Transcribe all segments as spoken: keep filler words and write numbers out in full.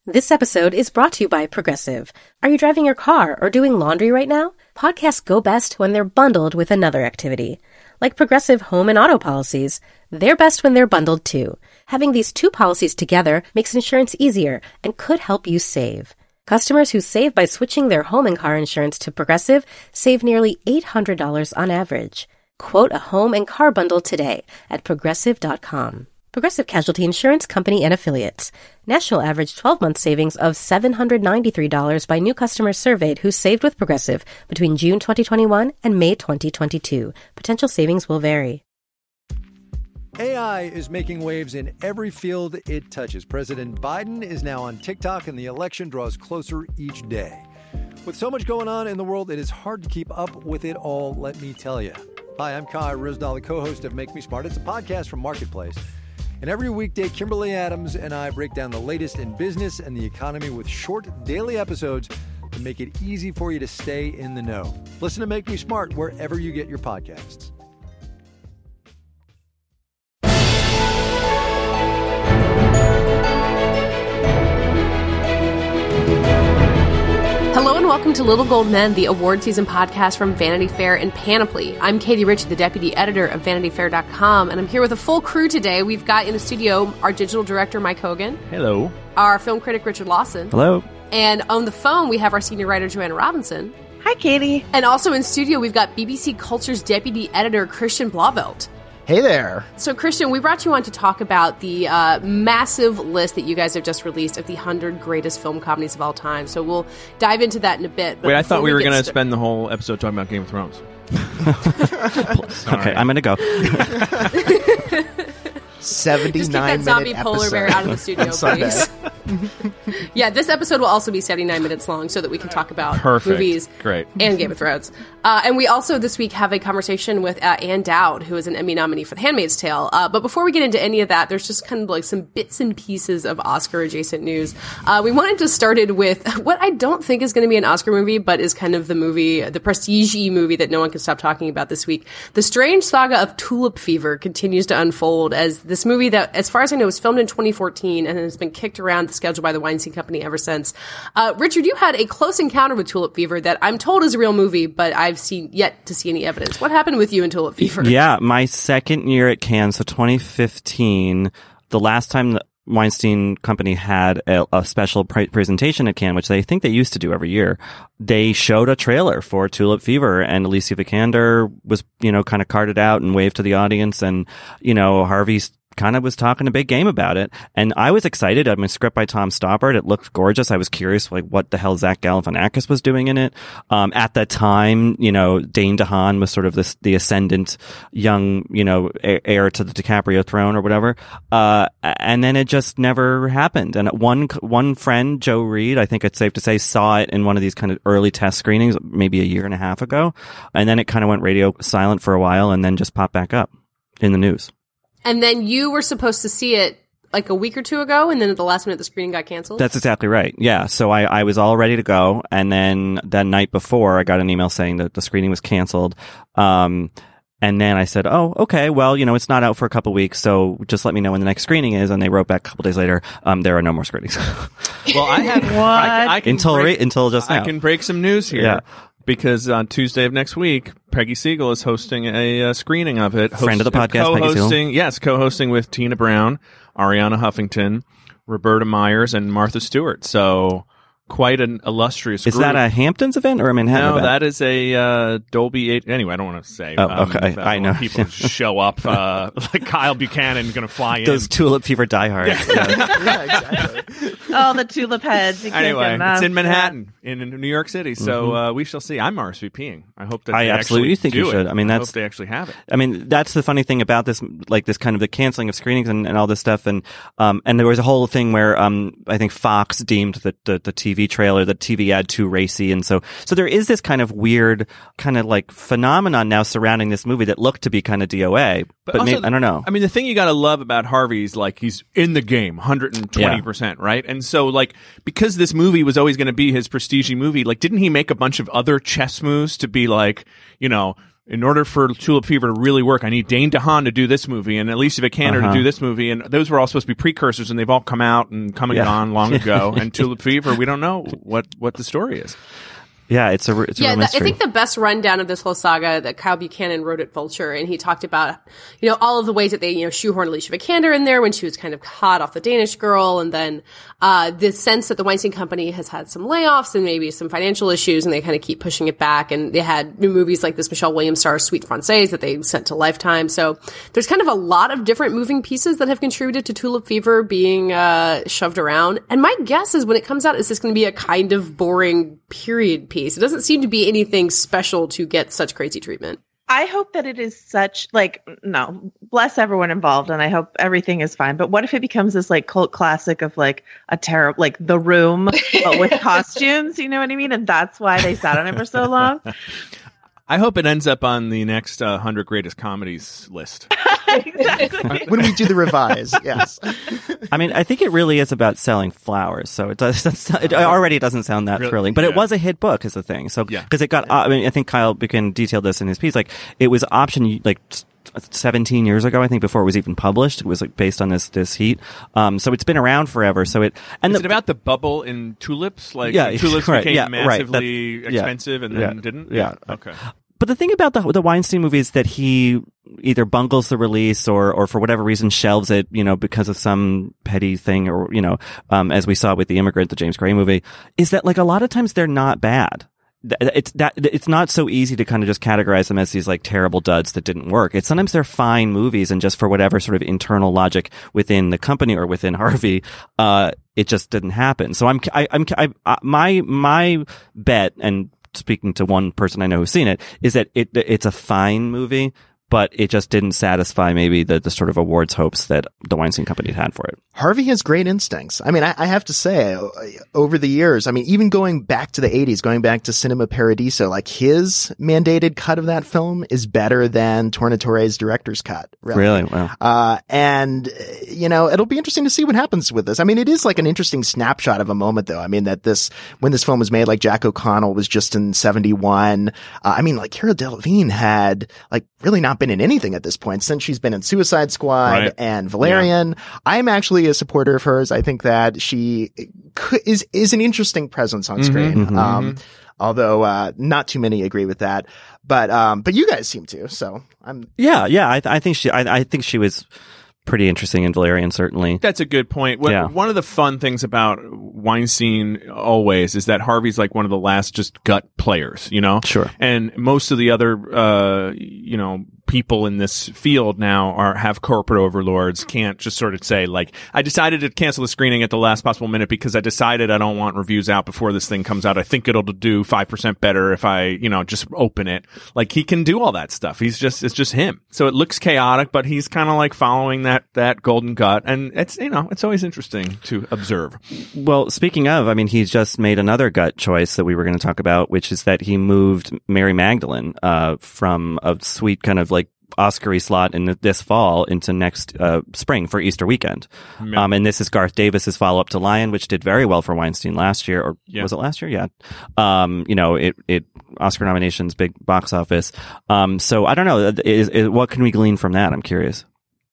This episode is brought to you by Progressive. Are you driving your car or doing laundry right now? Podcasts go best when they're bundled with another activity. Like Progressive home and auto policies, they're best when they're bundled too. Having these two policies together makes insurance easier and could help you save. Customers who save by switching their home and car insurance to Progressive save nearly eight hundred dollars on average. Quote a home and car bundle today at progressive dot com. Progressive Casualty Insurance Company and Affiliates. National average twelve-month savings of seven hundred ninety-three dollars by new customers surveyed who saved with Progressive between June twenty twenty-one and May twenty twenty-two. Potential savings will vary. A I is making waves in every field it touches. President Biden is now on TikTok, and the election draws closer each day. With so much going on in the world, it is hard to keep up with it all, let me tell you. Hi, I'm Kai Ryssdal, the co-host of Make Me Smart. It's a podcast from Marketplace. And every weekday, Kimberly Adams and I break down the latest in business and the economy with short daily episodes to make it easy for you to stay in the know. Listen to Make Me Smart wherever you get your podcasts. Hello and welcome to Little Gold Men, the award season podcast from Vanity Fair and Panoply. I'm Katie Ritchie, the deputy editor of vanity fair dot com, and I'm here with a full crew today. We've got in the studio our digital director, Mike Hogan. Hello. Our film critic, Richard Lawson. Hello. And on the phone, we have our senior writer, Joanna Robinson. Hi, Katie. And also in studio, we've got B B C Culture's deputy editor, Christian Blauvelt. Hey there. So, Christian, we brought you on to talk about the uh, massive list that you guys have just released of the one hundred greatest film comedies of all time. So we'll dive into that in a bit. Wait, I thought we, we were going to st- spend the whole episode talking about Game of Thrones. Okay, I'm going to go. seventy-nine Just keep that zombie minute polar bear episode. out of the studio, please. Yeah, this episode will also be seventy-nine minutes long so that we can talk about Perfect. movies Great. and Game of Thrones. Uh, and we also this week have a conversation with uh, Ann Dowd, who is an Emmy nominee for The Handmaid's Tale. Uh, but before we get into any of that, there's just kind of like some bits and pieces of Oscar-adjacent news. Uh, we wanted to start it with what I don't think is going to be an Oscar movie, but is kind of the movie, the prestige-y movie that no one can stop talking about this week. The strange saga of Tulip Fever continues to unfold as this movie that, as far as I know, was filmed in twenty fourteen and has been kicked around the schedule by the Weinstein Company ever since. Uh, Richard, you had a close encounter with Tulip Fever that I'm told is a real movie, but I've seen yet to see any evidence. What happened with you in Tulip Fever? Yeah, my second year at Cannes, so twenty fifteen, the last time the Weinstein Company had a, a special pre- presentation at Cannes, which they think they used to do every year, they showed a trailer for Tulip Fever, and Alicia Vikander was, you know, kind of carted out and waved to the audience, and, you know, Harvey's kind of was talking a big game about it. And I was excited. I mean, script by Tom Stoppard. It looked gorgeous. I was curious, like, what the hell Zach Galifianakis was doing in it. Um, at that time, you know, Dane DeHaan was sort of this, the ascendant young, you know, heir to the DiCaprio throne or whatever. Uh, and then it just never happened. And one, one friend, Joe Reed, I think it's safe to say, saw it in one of these kind of early test screenings maybe a year and a half ago. And then it kind of went radio silent for a while and then just popped back up in the news. And then you were supposed to see it like a week or two ago, and then at the last minute the screening got canceled? That's exactly right. Yeah. So I, I was all ready to go, and then the night before I got an email saying that the screening was canceled. Um, and then I said, oh, okay, well, you know, it's not out for a couple weeks, so just let me know when the next screening is. And they wrote back a couple days later, um, there are no more screenings. Well, I have What? I, I can until, break, re- until just now. I can break some news here. Yeah. Because on Tuesday of next week, Peggy Siegel is hosting a uh, screening of it. Friend of the podcast, Peggy co-hosting, Siegel. Yes, co-hosting with Tina Brown, Ariana Huffington, Roberta Myers, and Martha Stewart. So quite an illustrious Is group. that a Hamptons event or a Manhattan No, event? that is a uh, Dolby eight. Anyway, I don't want to say. Oh, um, okay. that I know. People show up uh, like Kyle Buchanan going to fly in. Those Tulip Fever diehards. Yeah. Yeah, exactly. Oh, the tulip heads. You can't Anyway, get enough. it's in Manhattan, in, in New York City. So Mm-hmm. uh, we shall see. I'm R S V P ing. I hope that I they absolutely actually think do you should. it. I mean, that's- hope they actually have it. I mean, that's the funny thing about this, like this kind of the canceling of screenings and, and all this stuff. And, um, and there was a whole thing where, um, I think Fox deemed the, the, the T V trailer, the T V ad too racy. And so, so there is this kind of weird kind of like phenomenon now surrounding this movie that looked to be kind of D O A, but, also, maybe, I don't know. I mean, the thing you got to love about Harvey is like he's in the game, one hundred twenty percent, Yeah. right? And so like because this movie was always going to be his prestige movie, like didn't he make a bunch of other chess moves to be like, you know, in order for Tulip Fever to really work, I need Dane DeHaan to do this movie and Alicia Vikander Uh-huh. to do this movie. And those were all supposed to be precursors, and they've all come out and come and Yeah. gone long ago. And Tulip Fever, we don't know what, what the story is. Yeah, it's a it's a Yeah, real the, I mystery. think the best rundown of this whole saga that Kyle Buchanan wrote at Vulture, and he talked about, you know, all of the ways that they, you know, shoehorned Alicia Vikander in there when she was kind of hot off the Danish Girl, and then uh the sense that the Weinstein Company has had some layoffs and maybe some financial issues, and they kind of keep pushing it back. And they had new movies like this Michelle Williams star Sweet Française that they sent to Lifetime. So there's kind of a lot of different moving pieces that have contributed to Tulip Fever being uh shoved around. And my guess is when it comes out, is this going to be a kind of boring period piece? It doesn't seem to be anything special to get such crazy treatment. I hope that it is such, like, no, bless everyone involved, and I hope everything is fine. But what if it becomes this, like, cult classic of, like, a terrible, like, The Room, but with costumes, you know what I mean? And that's why they sat on it for so long. I hope it ends up on the next uh, one hundred greatest comedies list. Exactly. When we do the revise, yes. I mean, I think it really is about selling flowers. So it does. It already doesn't sound that Really? thrilling, but it Yeah. was a hit book, is the thing. So Yeah. because it got, I mean, I think Kyle Buchanan detailed this in his piece. Like it was optioned like seventeen years ago, I think, before it was even published. It was like based on this this heat. Um, so it's been around forever. So it and Is the, it about the bubble in tulips? Like Yeah, tulips right, became yeah, right. massively That's- yeah. expensive and Yeah. then didn't? Yeah. Okay. But the thing about the the Weinstein movie is that he either bungles the release or or for whatever reason shelves it, you know, because of some petty thing, or you know, um, as we saw with The Immigrant, the James Gray movie, is that like a lot of times they're not bad. Th- It's that it's not so easy to kind of just categorize them as these like terrible duds that didn't work. It's sometimes they're fine movies, and just for whatever sort of internal logic within the company or within Harvey, uh, it just didn't happen. So I'm I, I'm I, I, my my bet, and speaking to one person I know who's seen it, is that it it's a fine movie, but it just didn't satisfy maybe the, the sort of awards hopes that the Weinstein Company had for it. Harvey has great instincts. I mean, I, I have to say, uh, over the years, I mean, even going back to the eighties, going back to Cinema Paradiso, like his mandated cut of that film is better than Tornatore's director's cut. Really? Really? Wow. Uh, and, uh, you know, it'll be interesting to see what happens with this. I mean, it is like an interesting snapshot of a moment, though. I mean, that this, when this film was made, like Jack O'Connell was just in seventy-one. Uh, I mean, like Cara Delevingne had, like, really not been in anything at this point since she's been in Suicide Squad Right. and Valerian. I'm actually a supporter of hers. I think that she could, is, is an interesting presence on screen. mhm, um, although, uh, not too many agree with that, but, um, but you guys seem to, so I'm, Yeah, yeah. I, I think she. I, I think she was pretty interesting in Valerian, certainly. That's a good point. What, Yeah. One of the fun things about Weinstein always is that Harvey's like one of the last just gut players, you know? Sure. And most of the other, uh, you know, people in this field now are have corporate overlords, can't just sort of say like, I decided to cancel the screening at the last possible minute because I decided I don't want reviews out before this thing comes out. I think it'll do five percent better if I, you know, just open it. Like he can do all that stuff. He's just, it's just him. So it looks chaotic, but he's kind of like following that, that golden gut. And it's, you know, it's always interesting to observe. Well, speaking of, I mean, he's just made another gut choice that we were going to talk about, which is that he moved Mary Magdalene uh, from a sweet kind of like Oscar-y slot in this fall into next uh, spring for Easter weekend. Yeah. Um, and this is Garth Davis's follow-up to Lion, which did very well for Weinstein last year, or Yeah. was it last year? Yeah. Um, you know, it, it Oscar nominations, big box office. Um, so I don't know. Is, is, what can we glean from that? I'm curious.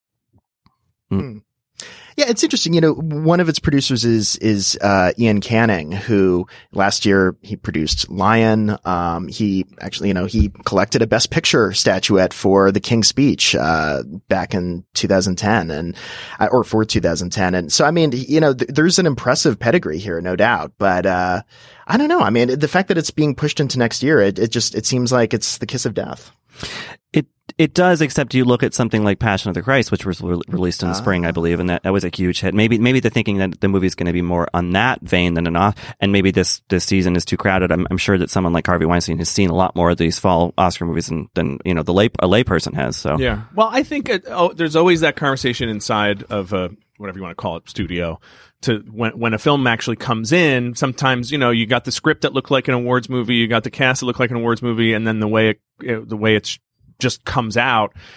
Yeah, it's interesting. You know, one of its producers is is uh, Ian Canning, who last year he produced Lion. Um, he actually, you know, he collected a Best Picture statuette for The King's Speech uh, back in two thousand ten, and uh, or for two thousand ten. And so, I mean, you know, th- there's an impressive pedigree here, no doubt. But uh, I don't know. I mean, the fact that it's being pushed into next year, it, it just it seems like it's the kiss of death. It it does, except you look at something like Passion of the Christ, which was re- released in the Ah. spring, I believe, and that, that was a huge hit. Maybe maybe they're thinking that the movie's going to be more on that vein than an off, and maybe this this season is too crowded. I'm, I'm sure that someone like Harvey Weinstein has seen a lot more of these fall Oscar movies than, than you know the lay a layperson has. So Yeah. Well, I think it, oh, there's always that conversation inside of a, whatever you want to call it, studio. To when when a film actually comes in, sometimes you know you got the script that looked like an awards movie, you got the cast that looked like an awards movie, and then the way it, it the way it's just comes out,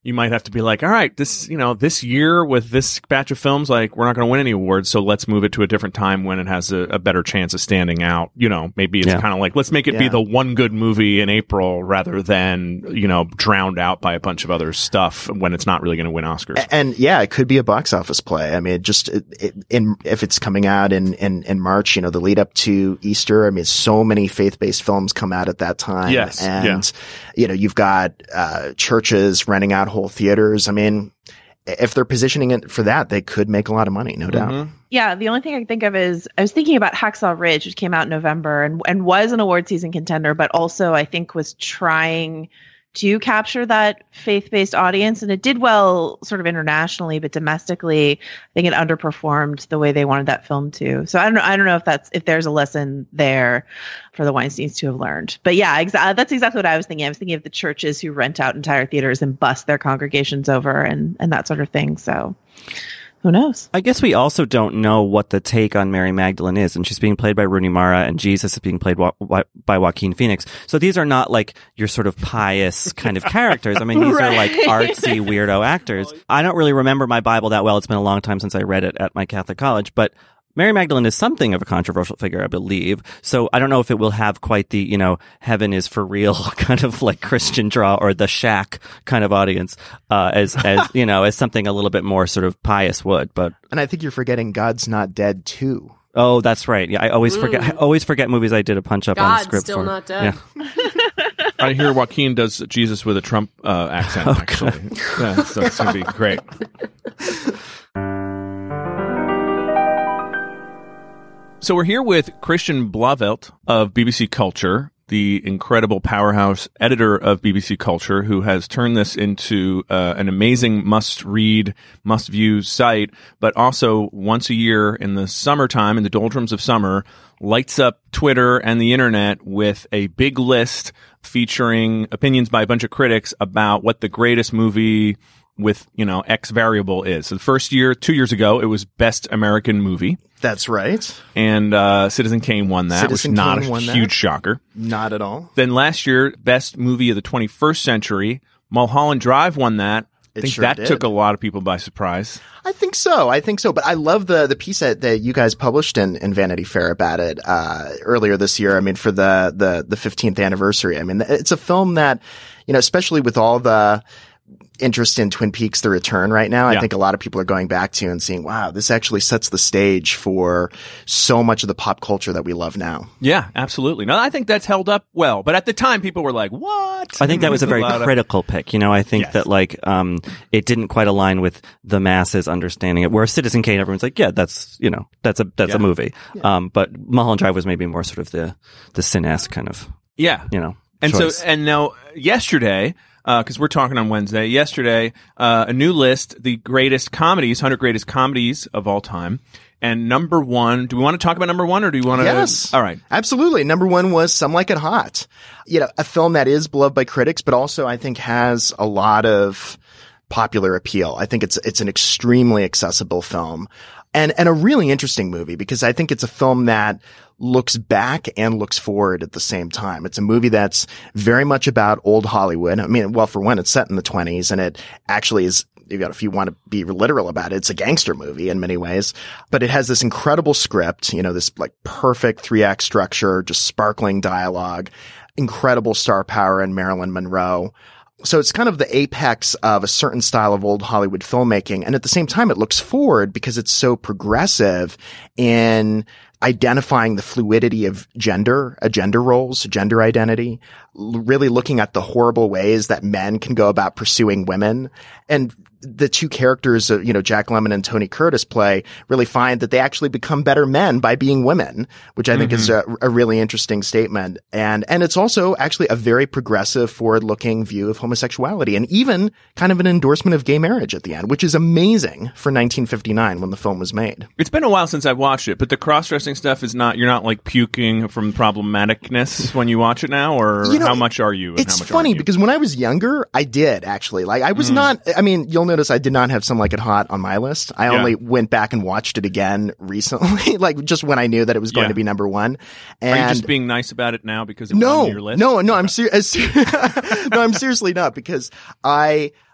you might have to be like, all right, this, you know, this year with this batch of films, like, we're not going to win any awards, so let's move it to a different time when it has a, a better chance of standing out. You know, maybe it's Yeah. kind of like, let's make it Yeah. be the one good movie in April rather than, you know, drowned out by a bunch of other stuff when it's not really going to win Oscars. And yeah, it could be a box office play. I mean, it just it, it, in if it's coming out in, in in March, you know, the lead up to Easter. I mean, so many faith based films come out at that time. Yes, and yeah. you know, you've got uh, churches renting out whole theaters. I mean, if they're positioning it for that, they could make a lot of money, no doubt. Mhm. Yeah, the only thing I can think of is I was thinking about Hacksaw Ridge, which came out in November and, and was an award season contender, but also I think was trying to capture that faith-based audience. And it did well sort of internationally, but domestically, I think it underperformed the way they wanted that film to. So I don't know. I don't know if that's if there's a lesson there for the Weinsteins to have learned. But yeah, exa- that's exactly what I was thinking. I was thinking of the churches who rent out entire theaters and bust their congregations over and, and that sort of thing. So who knows? I guess we also don't know what the take on Mary Magdalene is, and she's being played by Rooney Mara, and Jesus is being played wa- wa- by Joaquin Phoenix. So these are not like your sort of pious kind of characters. I mean, these are like artsy weirdo actors. I don't really remember my Bible that well. It's been a long time since I read it at my Catholic college, but Mary Magdalene is something of a controversial figure, I believe. So I don't know if it will have quite the, you know, heaven is for real kind of like Christian draw or the Shack kind of audience, uh, as, as, you know, as something a little bit more sort of pious would, but. And I think you're forgetting God's Not Dead too. Oh, that's right. Yeah. I always forget, I always forget movies I did a punch up on the God's script still for. not dead. Yeah. I hear Joaquin does Jesus with a Trump uh, accent, Oh, actually. Yeah, so it's going to be great. So we're here with Christian Blauvelt of B B C Culture, the incredible powerhouse editor of B B C Culture, who has turned this into uh, an amazing must-read, must-view site, but also once a year in the summertime, in the doldrums of summer, lights up Twitter and the internet with a big list featuring opinions by a bunch of critics about what the greatest movie with, you know, X variable is. So the first year, two years ago, it was Best American Movie. That's right. And uh, Citizen Kane won that, Citizen which is not Kane a won huge that. shocker. Not at all. Then last year, Best Movie of the twenty-first Century, Mulholland Drive won that. I It think sure that did. took a lot of people by surprise. I think so. I think so. But I love the the piece that, that you guys published in, in Vanity Fair about it uh, earlier this year. I mean, for the the the fifteenth anniversary. I mean, it's a film that, you know, especially with all the interest in Twin Peaks: The Return right now, Yeah. I think a lot of people are going back to and seeing, wow, this actually sets the stage for so much of the pop culture that we love now. Yeah, absolutely. No, I think that's held up well. But at the time, people were like, what? I think that was a very lot of- critical pick. You know, I think Yes. that like, um, it didn't quite align with the masses understanding it. Whereas Citizen Kane, everyone's like, yeah, that's, you know, that's a, that's Yeah. a movie. Um, but Mulholland Drive was maybe more sort of the, the Cine-esque kind of, Yeah. you know, And choice. so, and now yesterday, because we're talking on Wednesday, yesterday, uh, a new list, the greatest comedies, one hundred greatest comedies of all time. And number one, do we want to talk about number one or do we want to? Yes. All right. Absolutely. Number one was Some Like It Hot. You know, a film that is beloved by critics, but also I think has a lot of popular appeal. I think it's, it's an extremely accessible film and, and a really interesting movie because I think it's a film that looks back and looks forward at the same time. It's a movie that's very much about old Hollywood. I mean, well, for one, it's set in the twenties and it actually is, you know, if you want to be literal about it, it's a gangster movie in many ways, but it has this incredible script, you know, this like perfect three act structure, just sparkling dialogue, incredible star power in Marilyn Monroe. So it's kind of the apex of a certain style of old Hollywood filmmaking. And at the same time, it looks forward because it's so progressive in identifying the fluidity of gender, uh, gender roles, gender identity, l- really looking at the horrible ways that men can go about pursuing women. And the two characters, uh, you know, Jack Lemmon and Tony Curtis play really find that they actually become better men by being women, which I think Mm-hmm. is a, a really interesting statement. And, and it's also actually a very progressive, forward looking view of homosexuality and even kind of an endorsement of gay marriage at the end, which is amazing for nineteen fifty-nine when the film was made. It's been a while since I've watched it, but the cross-dressing stuff is not, you're not like puking from problematicness when you watch it now, or You know, how much are you? And It's how much funny aren't you? because when I was younger, I did actually. Like I was Mm. not, I mean, you'll notice I did not have Some Like It Hot on my list. I Yeah. only went back and watched it again recently, like just when I knew that it was going Yeah. to be number one. And Are you just being nice about it now because it no, won your list? no, no, I'm serious. No, I'm seriously not because I,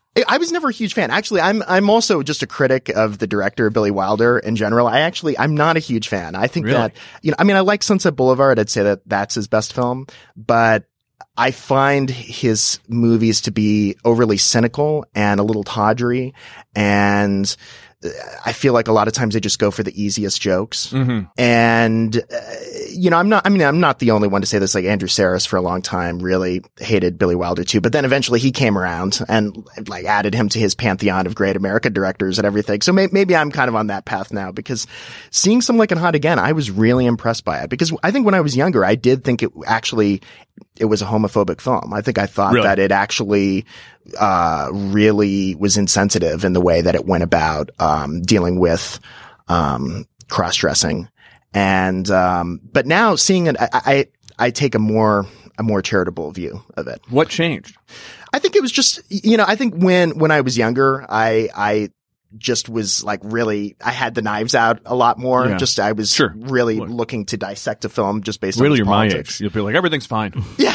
I was never a huge fan. Actually, I'm I'm also just a critic of the director, Billy Wilder, in general. I actually, I'm not a huge fan. I think Really? that, you know, I mean, I like Sunset Boulevard. I'd say that that's his best film, but I find his movies to be overly cynical and a little tawdry, and I feel like a lot of times they just go for the easiest jokes. Mm-hmm. And, uh, you know, I'm not, I mean, I'm not the only one to say this. Like Andrew Sarris for a long time really hated Billy Wilder too. But then eventually he came around and like added him to his pantheon of great American directors and everything. So may- maybe I'm kind of on that path now, because seeing Some Like It Hot again, I was really impressed by it, because I think when I was younger, I did think it actually, it was a homophobic film. I think I thought Really? that it actually, uh, really was insensitive in the way that it went about, um, dealing with, um, cross-dressing. And, um, but now seeing it, I, I, I take a more, a more charitable view of it. What changed? I think it was just, you know, I think when, when I was younger, I, I just was like really, I had the knives out a lot more. Yeah. Just, I was Sure. really Look. looking to dissect a film just based Really, on its you're my politics. age. You'll be like, everything's fine. Yeah.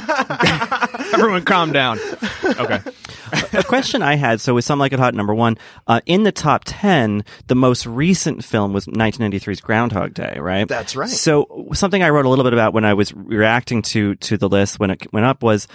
Everyone calm down. Okay. A question I had, so with Some Like It Hot, number one, uh, in the top ten, the most recent film was nineteen ninety-three's Groundhog Day, right? That's right. So something I wrote a little bit about when I was reacting to, to the list when it went up was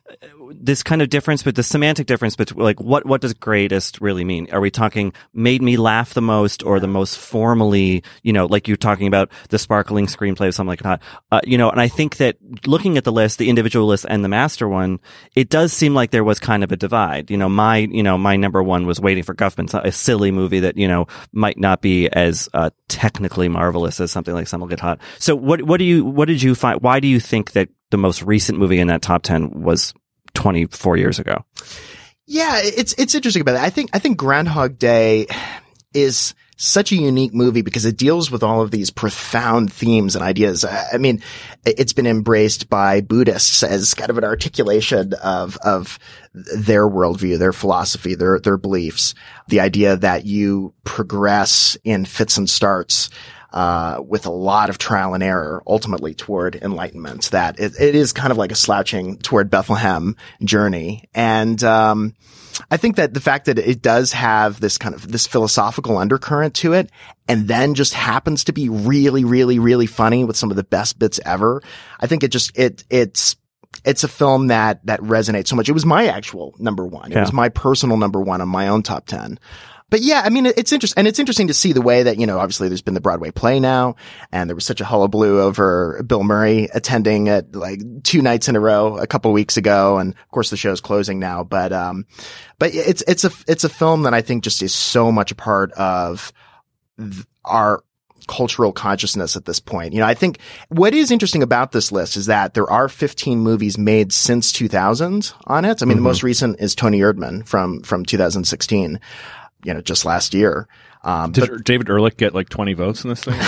this kind of difference, but the semantic difference between like what what does greatest really mean? Are we talking made me laugh the most, or the most formally, you know, like you're talking about the sparkling screenplay of Something Like It Hot, uh, you know? And I think that looking at the list, the individual list and the master one, it does seem like there was kind of a divide. You know, my you know my number one was Waiting for Guffman, a silly movie that you know might not be as uh, technically marvelous as something like Something Like It Hot. So what what do you what did you find? Why do you think that the most recent movie in that top ten was twenty-four years ago? Yeah, it's it's interesting about that. I think I think Groundhog Day is such a unique movie because it deals with all of these profound themes and ideas. I mean, it's been embraced by Buddhists as kind of an articulation of of their worldview, their philosophy, their their beliefs. The idea that you progress in fits and starts, Uh, with a lot of trial and error, ultimately toward enlightenment, that it, it is kind of like a slouching toward Bethlehem journey. And, um, I think that the fact that it does have this kind of, this philosophical undercurrent to it, and then just happens to be really, really, really funny with some of the best bits ever. I think it just, it, it's, it's a film that, that resonates so much. It was my actual number one. It Yeah. was my personal number one on my own top ten. But yeah, I mean, it's interesting, and it's interesting to see the way that, you know, obviously there's been the Broadway play now, and there was such a hullabaloo over Bill Murray attending it like two nights in a row a couple weeks ago, and of course the show's closing now. But um, but it's it's a it's a film that I think just is so much a part of th- our cultural consciousness at this point. You know, I think what is interesting about this list is that there are fifteen movies made since two thousand on it. I mean, Mm-hmm. the most recent is Tony Erdmann from from two thousand sixteen. You know, just last year. Um, Did but David Ehrlich get like twenty votes in this thing?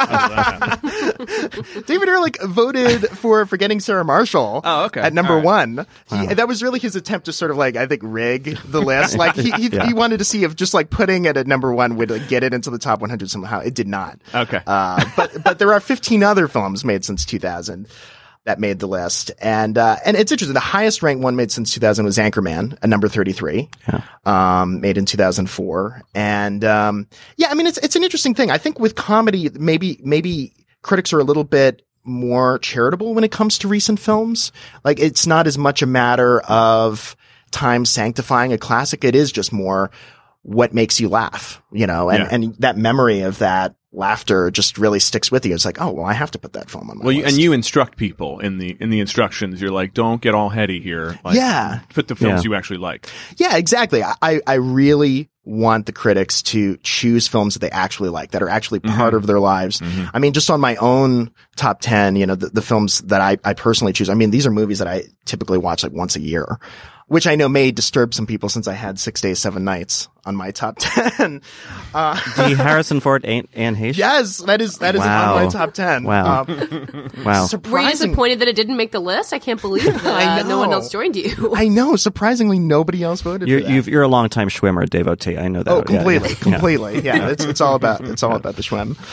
David Ehrlich voted for Forgetting Sarah Marshall. Oh, okay. At number All right. one. He, That was really his attempt to sort of like, I think, rig the list. Like he, he, Yeah. he wanted to see if just like putting it at number one would like, get it into the top one hundred somehow. It did not. Okay. Uh, but, but there are fifteen other films made since two thousand that made the list. And, uh, and it's interesting. The highest ranked one made since two thousand was Anchorman at number thirty-three, Yeah. um, made in two thousand four. And, um, yeah, I mean, it's, it's an interesting thing. I think with comedy, maybe, maybe critics are a little bit more charitable when it comes to recent films. Like, it's not as much a matter of time sanctifying a classic. It is just more what makes you laugh, you know, and, Yeah. and that memory of that laughter just really sticks with you. It's like, oh, well, I have to put that film on my Well, you, list. and you instruct people in the in the instructions. You're like, don't get all heady here. Like, Yeah. put the films Yeah. you actually like. Yeah, exactly. I, I really want the critics to choose films that they actually like, that are actually part of their lives. I mean, just on my own top ten, you know, the, the films that I, I personally choose. I mean, these are movies that I typically watch like once a year, which I know may disturb some people since I had Six Days, Seven Nights on my top ten. Uh, The Harrison Ford Anne Anne Heche? yes, that is, that is Wow. on my top ten. Wow. Um, Wow. Were you surprising- disappointed that it didn't make the list? I can't believe that I uh, no one know. else joined you. I know, surprisingly, nobody else voted You're, for that. you've, you're a longtime Schwimmer devotee. I know that. Oh, Yeah, completely, yeah. completely. Yeah, it's it's all about it's all about the Schwem.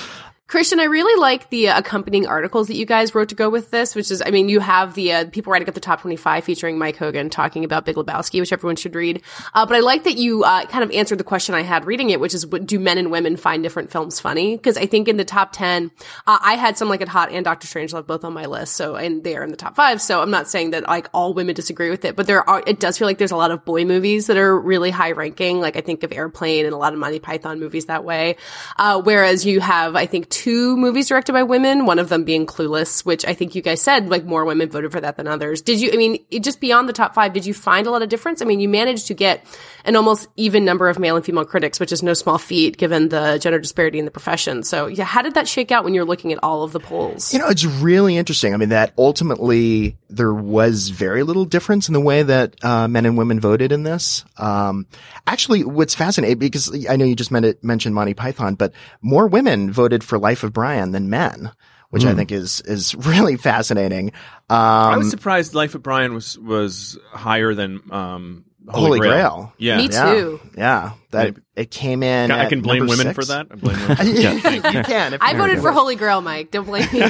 Christian, I really like the uh, accompanying articles that you guys wrote to go with this, which is, I mean, you have the uh, people writing up the top twenty-five featuring Mike Hogan talking about Big Lebowski, which everyone should read. Uh, but I like that you uh, kind of answered the question I had reading it, which is, do men and women find different films funny? Because I think in the top ten, uh, I had Some Like It Hot and Doctor Strangelove both on my list, so and they are in the top five. So I'm not saying that like all women disagree with it, but there are. It does feel like there's a lot of boy movies that are really high ranking. Like I think of Airplane and a lot of Monty Python movies that way. Uh, whereas you have, I think, two movies directed by women, one of them being Clueless, which I think you guys said like more women voted for that than others. Did you, I mean, just beyond the top five, did you find a lot of difference? I mean, you managed to get an almost even number of male and female critics, which is no small feat given the gender disparity in the profession. So yeah, how did that shake out when you're looking at all of the polls? You know, it's really interesting. I mean, that ultimately there was very little difference in the way that uh, men and women voted in this. Um, actually, what's fascinating, because I know you just men- mentioned Monty Python, but more women voted for Life of Brian than men, which mm. I think is is really fascinating. Um, I was surprised Life of Brian was was higher than um, Holy, Holy Grail. Grail. Yeah, me too. Yeah, yeah. That Maybe. It came in. I can blame women six. for that. I blame women. yeah, you can. If I you voted do. for Holy Grail, Mike. Don't blame me.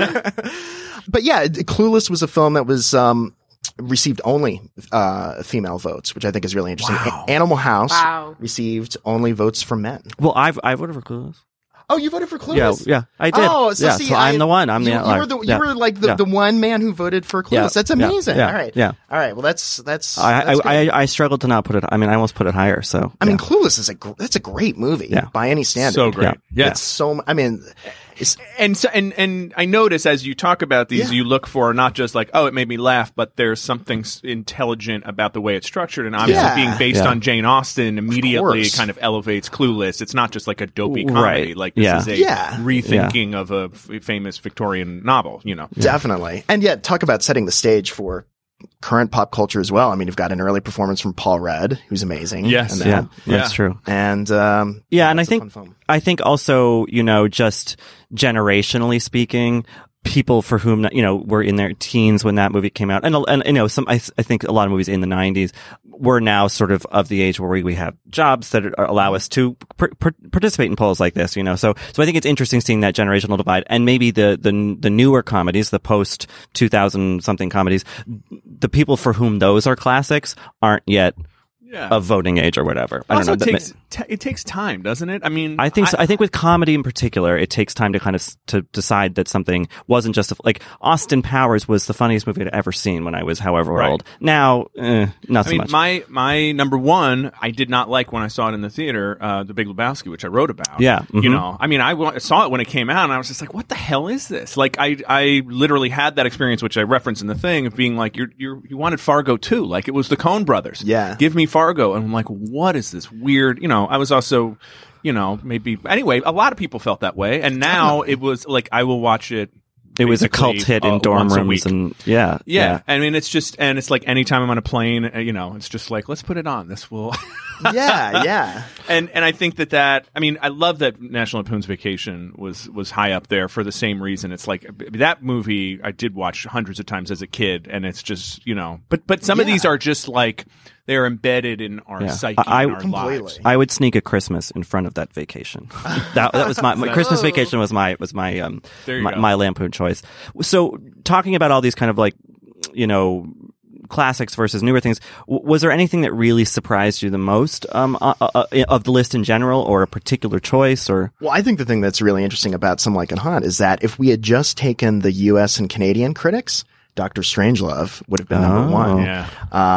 But yeah, Clueless was a film that was um, received only uh, female votes, which I think is really interesting. Wow. A- Animal House Wow. received only votes from men. Well, I've I voted for Clueless. Oh, you voted for Clueless? Yeah, yeah, I did. Oh, so yeah, see, so I, I'm the one. I'm you, the outlier. you were the yeah. you were like the, yeah. the one man who voted for Clueless. Yeah. That's Yeah. amazing. Yeah. All right, yeah. all right. Well, that's that's. I that's I, good. I I struggled to not put it. I mean, I almost put it higher. So I mean, yeah. Clueless is a gr- that's a great movie Yeah. by any standard. So great. Yeah. It's so. I mean, it's, And so, and and I notice as you talk about these, Yeah. you look for not just like, oh, it made me laugh, but there's something s- intelligent about the way it's structured, and obviously Yeah. being based Yeah. on Jane Austen immediately course. kind of elevates Clueless. It's not just like a dopey Right. comedy, like this Yeah. is a Yeah. rethinking of a f- famous Victorian novel. You know, definitely. And yet, talk about setting the stage for current pop culture as well. I mean, you've got an early performance from Paul Rudd, who's amazing. Yes. in that. yeah, Yeah. that's true. And um, Yeah, and I it's a think fun film. I think also, you know, just generationally speaking, people for whom, you know, were in their teens when that movie came out, and and you know, some I, I think a lot of movies in the nineties were now sort of of the age where we, we have jobs that are, allow us to pr- pr- participate in polls like this, you know. So so I think it's interesting seeing that generational divide, and maybe the the the newer comedies, the post two thousand something comedies, the people for whom those are classics aren't yet yeah. of voting age or whatever. I don't also, know. it That takes ma- t- it takes time, doesn't it? I mean, I think so. I think with comedy in particular, it takes time to kind of s- to decide that something wasn't just a, like Austin Powers was the funniest movie I'd ever seen when I was however Right. old. Now, eh, not I so mean, much. my my number one, I did not like when I saw it in the theater, uh, The Big Lebowski, which I wrote about. Yeah, you mhm. know, I mean, I wa- saw it when it came out, and I was just like, "What the hell is this?" Like, I I literally had that experience, which I referenced in the thing, of being like, "You're you you wanted Fargo too, like it was the Coen Brothers. Yeah. give me Fargo," and I'm like, "What is this weird?" You know, I was also, you know, maybe anyway, a lot of people felt that way, and now it was like I will watch it. it was a cult basically, hit in uh, dorm once a rooms, week. and yeah, Yeah. I mean, it's just, and it's like anytime I'm on a plane, uh, you know, it's just like, let's put it on. This will. yeah, yeah. and and I think that that, I mean, I love that National Lampoon's Vacation was was high up there for the same reason. It's like that movie I did watch hundreds of times as a kid, and it's just, you know, but but some of Yeah. these are just like they're embedded in our Yeah. psyche, I- and our Completely. lives. I would sneak a Christmas in front of that vacation. that that was my, my Christmas Oh. vacation was my was my um There you my, go. my Lampoon choice. So talking about all these kind of like, you know, classics versus newer things, w- was there anything that really surprised you the most um uh, uh, of the list in general, or a particular choice, or Well, I think the thing that's really interesting about Some Like It Hot is that if we had just taken the U S and Canadian critics, Doctor Strangelove would have been number Oh. one. Yeah.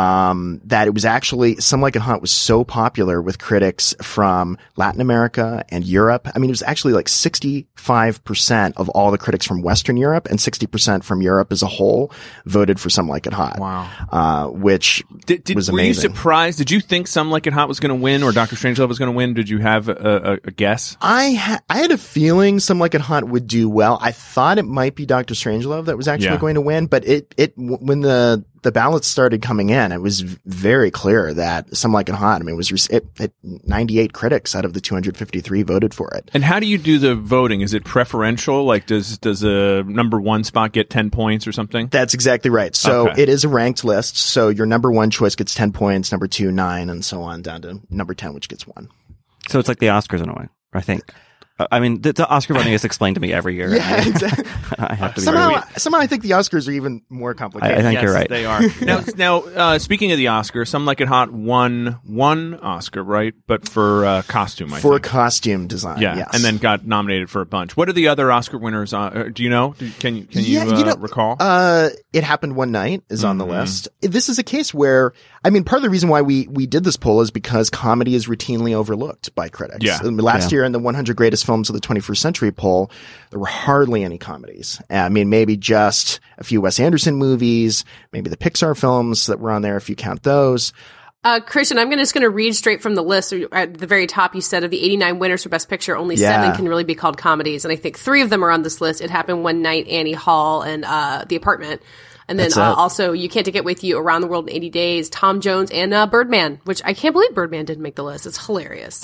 Um, that it was actually, Some Like It Hot was so popular with critics from Latin America and Europe. I mean, it was actually like sixty-five percent of all the critics from Western Europe and sixty percent from Europe as a whole voted for Some Like It Hot. Wow. Uh, which Did, did, was were you amazing. surprised? Did you think Some Like It Hot was going to win, or Doctor Strangelove was going to win? Did you have a, a, a guess? I ha- I had a feeling Some Like It Hot would do well. I thought it might be Doctor Strangelove that was actually Yeah. going to win, but it it w- when the the ballots started coming in, it was v- very clear that Some Like It Hot. I mean, it was re- it, it, ninety-eight critics out of the two hundred fifty-three voted for it. And how do you do the voting? Is it preferential? Like, does does a number one spot get ten points or something? That's exactly right. So Okay. it is a ranked list. So your number one choice gets ten points, number two nine, and so on down to number ten, which gets one. so it's like the Oscars in a way, I think. I mean, the, the Oscar voting is explained to me every year. Yeah, exactly. I have to be somehow, very- somehow I think the Oscars are even more complicated. I, I think yes, you're right. They are. Now, now uh, speaking of the Oscars, Some Like It Hot won one Oscar, right? But for uh, costume, I For think. costume design, Yeah, yes. and then got nominated for a bunch. What are the other Oscar winners? Uh, do you know? Do, can can you, Yeah, uh, you know, recall? Uh, It Happened One Night is on the Mhm. list. This is a case where, I mean, part of the reason why we, we did this poll is because comedy is routinely overlooked by critics. Yeah. I mean, last Yeah. year in the one hundred greatest films of the twenty-first century poll, there were hardly any comedies. I mean, maybe just a few Wes Anderson movies, maybe the Pixar films that were on there if you count those. Uh, Christian, I'm gonna, just going to read straight from the list. At the very top, you said of the eighty-nine winners for Best Picture, only Yeah. seven can really be called comedies. And I think three of them are on this list. It Happened One Night, Annie Hall, and uh, The Apartment. And then That's uh, it. also You Can't Take It With You, Around the World in eighty days, Tom Jones, and uh, Birdman, which I can't believe Birdman didn't make the list. It's hilarious.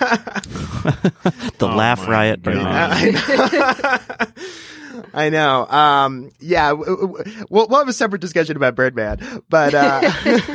The Oh laugh my riot. God. Birdman. I know. I know. Um, yeah, w- w- we'll, we'll have a separate discussion about Birdman, but, uh,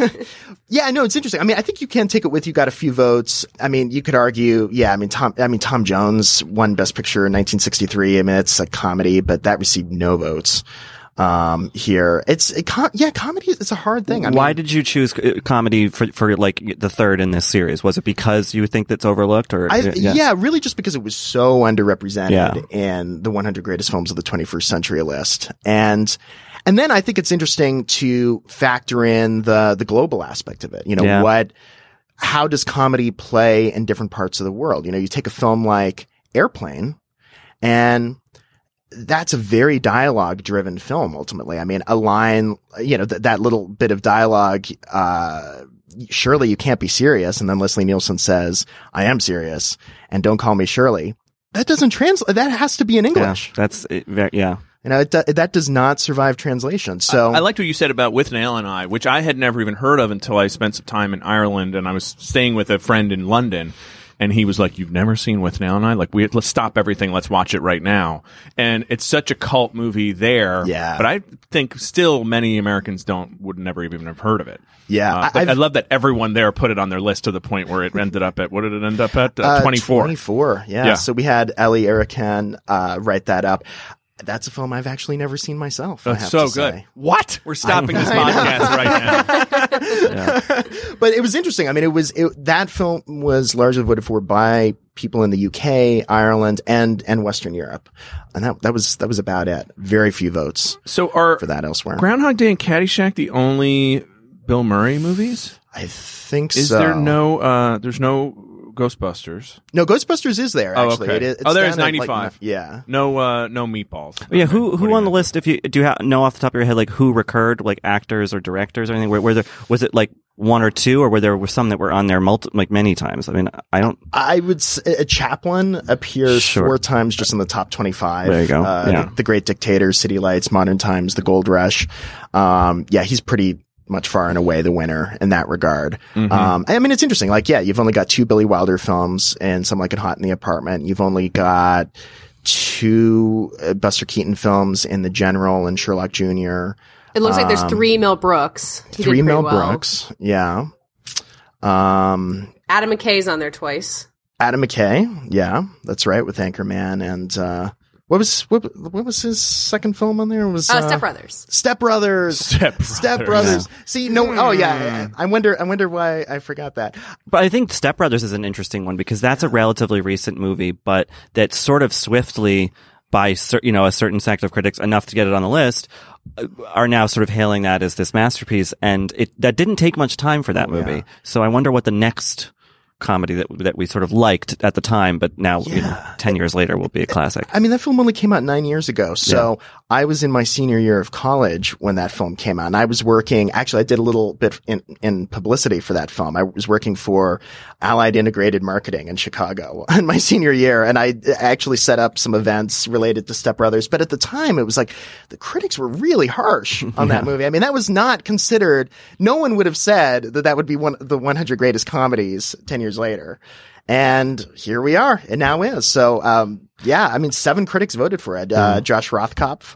yeah, no, it's interesting. I mean, I think You Can't Take It With You got a few votes. I mean, you could argue, yeah, I mean, Tom, I mean, Tom Jones won Best Picture in nineteen sixty-three. I mean, it's a comedy, but that received no votes. Um, here it's, it com- yeah, comedy is, it's a hard thing. I Why mean, did you choose uh, comedy for for like the third in this series? Was it because you think that's overlooked, or I, yeah. really just because it was so underrepresented Yeah. in the one hundred greatest films of the twenty-first century list. And, and then I think it's interesting to factor in the, the global aspect of it. You know, Yeah. what, how does comedy play in different parts of the world? You know, you take a film like Airplane, and that's a very dialogue driven film ultimately. I mean, a line, you know, th- that little bit of dialogue, uh, Shirley, you can't be serious. And then Leslie Nielsen says, I am serious, and don't call me Shirley. That doesn't translate. That has to be in yeah, English. that's it, ve- yeah. You know, it do- that does not survive translation. So I liked what you said about With Nail and I, which I had never even heard of until I spent some time in Ireland, and I was staying with a friend in London. And he was like, "You've never seen With Nail and I? Like, we let's stop everything. Let's watch it right now." And it's such a cult movie there. Yeah. But I think still many Americans don't would never even have heard of it. yeah, Uh, but I've- I love that everyone there put it on their list to the point where it ended up at, what did it end up at? Uh, Uh, twenty-four. twenty-four. Yeah. Yeah. So we had Ellie Arakan, uh, write that up. That's a film I've actually never seen myself. I That's have so to good. say. What? We're stopping this I know. podcast right now. But it was interesting. I mean, it was, it, that film was largely voted for by people in the U K, Ireland, and, and Western Europe. And that, that was, that was about it. Very few votes So are for that elsewhere. Groundhog Day and Caddyshack the only Bill Murray movies? I think Is so. there no, uh, there's no Ghostbusters? No, Ghostbusters is there, Oh, actually. okay. It is- it's Oh, there is down at, like, ninety-five. yeah. No, uh, no meatballs. Yeah, Okay, who who putting on the it- list? If you do you ha- know off the top of your head, like who recurred, like actors or directors or anything? Were, were there was it like one or two, or were there were some that were on there multi, like many times? I mean, I don't. I would say a Chaplin appears Sure. four times just in the top twenty-five. There you go. Uh, Yeah. the, the Great Dictator, City Lights, Modern Times, The Gold Rush. Um, yeah, he's pretty much far and away the winner in that regard. Mm-hmm. Um, I mean, it's interesting. Like, yeah, you've only got two Billy Wilder films and Some Like It Hot in the Apartment. You've only got two uh, Buster Keaton films in The General and Sherlock Junior It looks like there's three Mel Brooks. He did Um, Three pretty Mel well. Brooks. Yeah. Um, Adam McKay's on there twice. Adam McKay, yeah, that's right, with Anchorman, and uh, what was what, what was his second film on there? It was Uh, uh, Step Brothers. Step Brothers. Step Step Brothers. Brothers. See, no, oh yeah, I wonder, I wonder why I forgot that. But I think Step Brothers is an interesting one because that's a relatively recent movie, but that sort of swiftly, by cer- you know a certain sect of critics, enough to get it on the list, uh, are now sort of hailing that as this masterpiece. And it that didn't take much time for that movie. Yeah. So I wonder what the next comedy that that we sort of liked at the time, but now you know, ten years later will be a classic. I mean, that film only came out nine years ago. So I was in my senior year of college when that film came out. And I was working, actually, I did a little bit in, in publicity for that film. I was working for Allied Integrated Marketing in Chicago in my senior year. And I actually set up some events related to Step Brothers. But at the time, it was like the critics were really harsh on that movie. I mean, that was not considered, no one would have said that that would be one of the one hundred greatest comedies ten years later. And here we are. It now is. So, um, yeah, I mean, seven critics voted for it. Uh, Josh Rothkopf,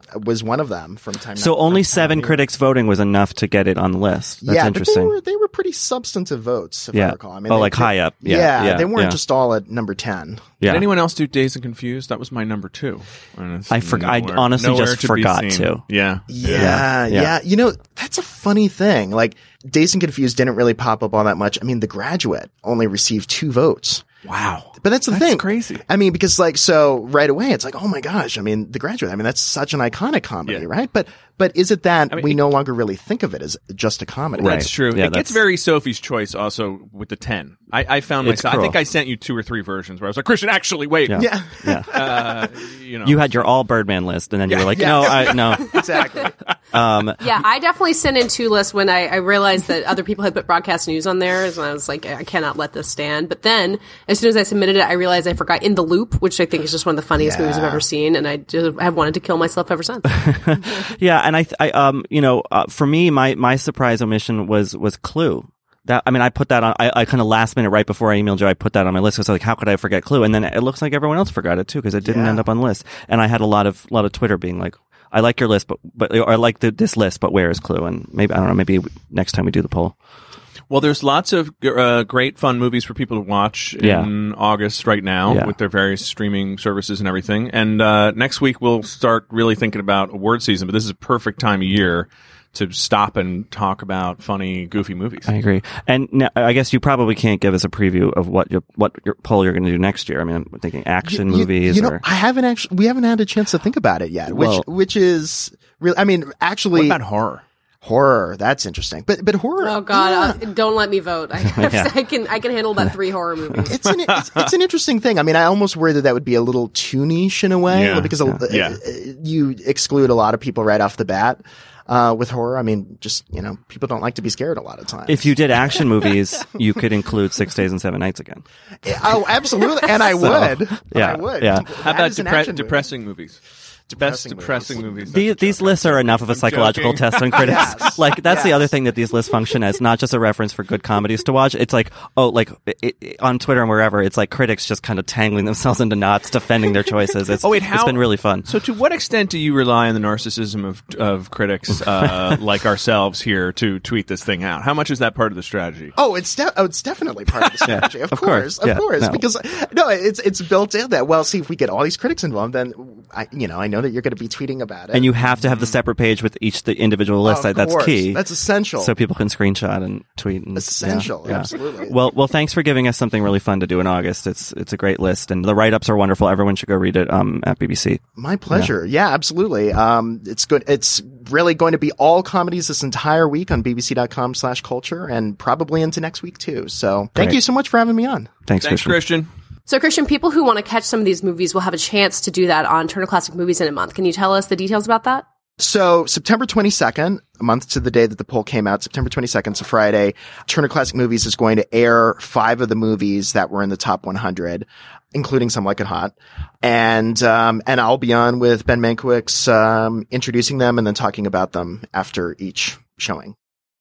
was one of them from time. So from only time seven to critics voting was enough to get it on the list. That's yeah, interesting. but they were they were pretty substantive votes, if Yeah. I recall. I mean, Oh, they- like high up. Yeah, Yeah, yeah, they weren't yeah. just all at number ten. yeah. Did anyone else do Dazed and Confused? That was my number two. And it's I forg- I nowhere- honestly nowhere just to be forgot seen. to. Yeah. Yeah, Yeah, yeah, yeah. You know, that's a funny thing. Like, Dazed and Confused didn't really pop up all that much. I mean, The Graduate only received two votes. Wow. But that's the That's thing. crazy. I mean, because like, so right away, it's like, oh my gosh. I mean, The Graduate. I mean, that's such an iconic comedy, Yeah. right? But, but is it that I mean, we it- no longer really think of it as just a comedy? Right. That's true. Yeah, it gets that's- very Sophie's Choice also with the ten. I, I found It's myself, I think cruel. I sent you two or three versions where I was like, Christian, actually, wait. Yeah. Yeah, Yeah. Uh, you know. You had your all Birdman list, and then you were like, Yeah. no, I, no. exactly. Um, Yeah, I definitely sent in two lists when I, I realized that other people had put broadcast news on theirs, and I was like, I cannot let this stand. But then, as soon as I submitted it, I realized I forgot In the Loop, which I think is just one of the funniest Yeah. movies I've ever seen, and I just have wanted to kill myself ever since. yeah, and I, th- I, um, you know, uh, for me, my, my surprise omission was, was Clue. That, I mean, I put that on, I, I kind of last minute right before I emailed you, I put that on my list. I was like, how could I forget Clue? And then it looks like everyone else forgot it too, because it didn't Yeah. end up on the list. And I had a lot of, lot of Twitter being like, I like your list, but, but, or I like the, this list, but where is Clue? And maybe, I don't know, maybe next time we do the poll. Well, there's lots of uh, great fun movies for people to watch Yeah. in August right now Yeah. with their various streaming services and everything. And uh, next week we'll start really thinking about award season, but this is a perfect time of year to stop and talk about funny, goofy movies. I agree. And now, I guess you probably can't give us a preview of what your, what your poll you're going to do next year. I mean, I'm thinking action You- movies You know, or. I haven't actually, we haven't had a chance to think about it yet, which, Well- which is really, I mean, actually. What about horror? Horror, that's interesting. But but horror. Oh God! yeah. Uh, don't let me vote. I, Yeah. I can I can handle about three horror movies. It's an it's, it's an interesting thing. I mean, I almost worry that that would be a little too niche in a way Yeah. because uh, Yeah. uh, you exclude a lot of people right off the bat uh, with horror. I mean, just you know, people don't like to be scared a lot of times. If you did action movies, you could include Six Days and Seven Nights again. oh, absolutely, and I So, would. yeah, I would. yeah. That How about is an depre- action movie. depressing movies? Depressing Best depressing movies. These, That's a these joke. lists are enough of a I'm psychological joking. test on critics. Yes. Like that's the Yes. other thing that these lists function as, not just a reference for good comedies to watch. It's like, oh, like it, it, on Twitter and wherever, it's like critics just kind of tangling themselves into knots, defending their choices. It's, Oh wait, it's how, been really fun. So, to what extent do you rely on the narcissism of of critics uh, like ourselves here to tweet this thing out? How much is that part of the strategy? Oh, it's de- oh, it's definitely part of the strategy. Of, of course, course. of Yeah, course, no. because no, it's it's built in that. Well, see, if we get all these critics involved, then I, you know, I know that you're going to be tweeting about it, And you have to have the separate page with each the individual list. Of That's course. key. That's essential. So people can screenshot and tweet. And, Essential, yeah, yeah. absolutely. Well, well, thanks for giving us something really fun to do in August. It's it's a great list, and the write ups are wonderful. Everyone should go read it um, at B B C. My pleasure. Yeah, absolutely. Um, it's good. It's really going to be all comedies this entire week on bbc.com slash culture and probably into next week too. So thank Great. you so much for having me on. Thanks, Thanks, Christian. Christian. So, Christian, people who want to catch some of these movies will have a chance to do that on Turner Classic Movies in a month. Can you tell us the details about that? So September twenty-second, a month to the day that the poll came out, September twenty-second, it's a Friday, Turner Classic Movies is going to air five of the movies that were in the top one hundred, including Some Like It Hot. And, um, and I'll be on with Ben Mankiewicz, um, introducing them and then talking about them after each showing.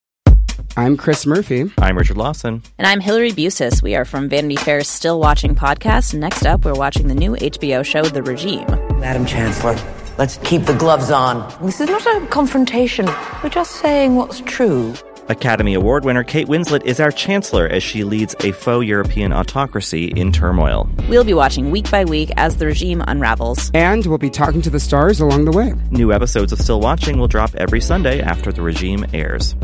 I'm Chris Murphy. I'm Richard Lawson. And I'm Hillary Busis. We are from Vanity Fair's Still Watching podcast. Next up, we're watching the new H B O show, The Regime. Madam Chancellor, let's keep the gloves on. This is not a confrontation. We're just saying what's true. Academy Award winner Kate Winslet is our chancellor as she leads a faux European autocracy in turmoil. We'll be watching week by week as the regime unravels. And we'll be talking to the stars along the way. New episodes of Still Watching will drop every Sunday after The Regime airs.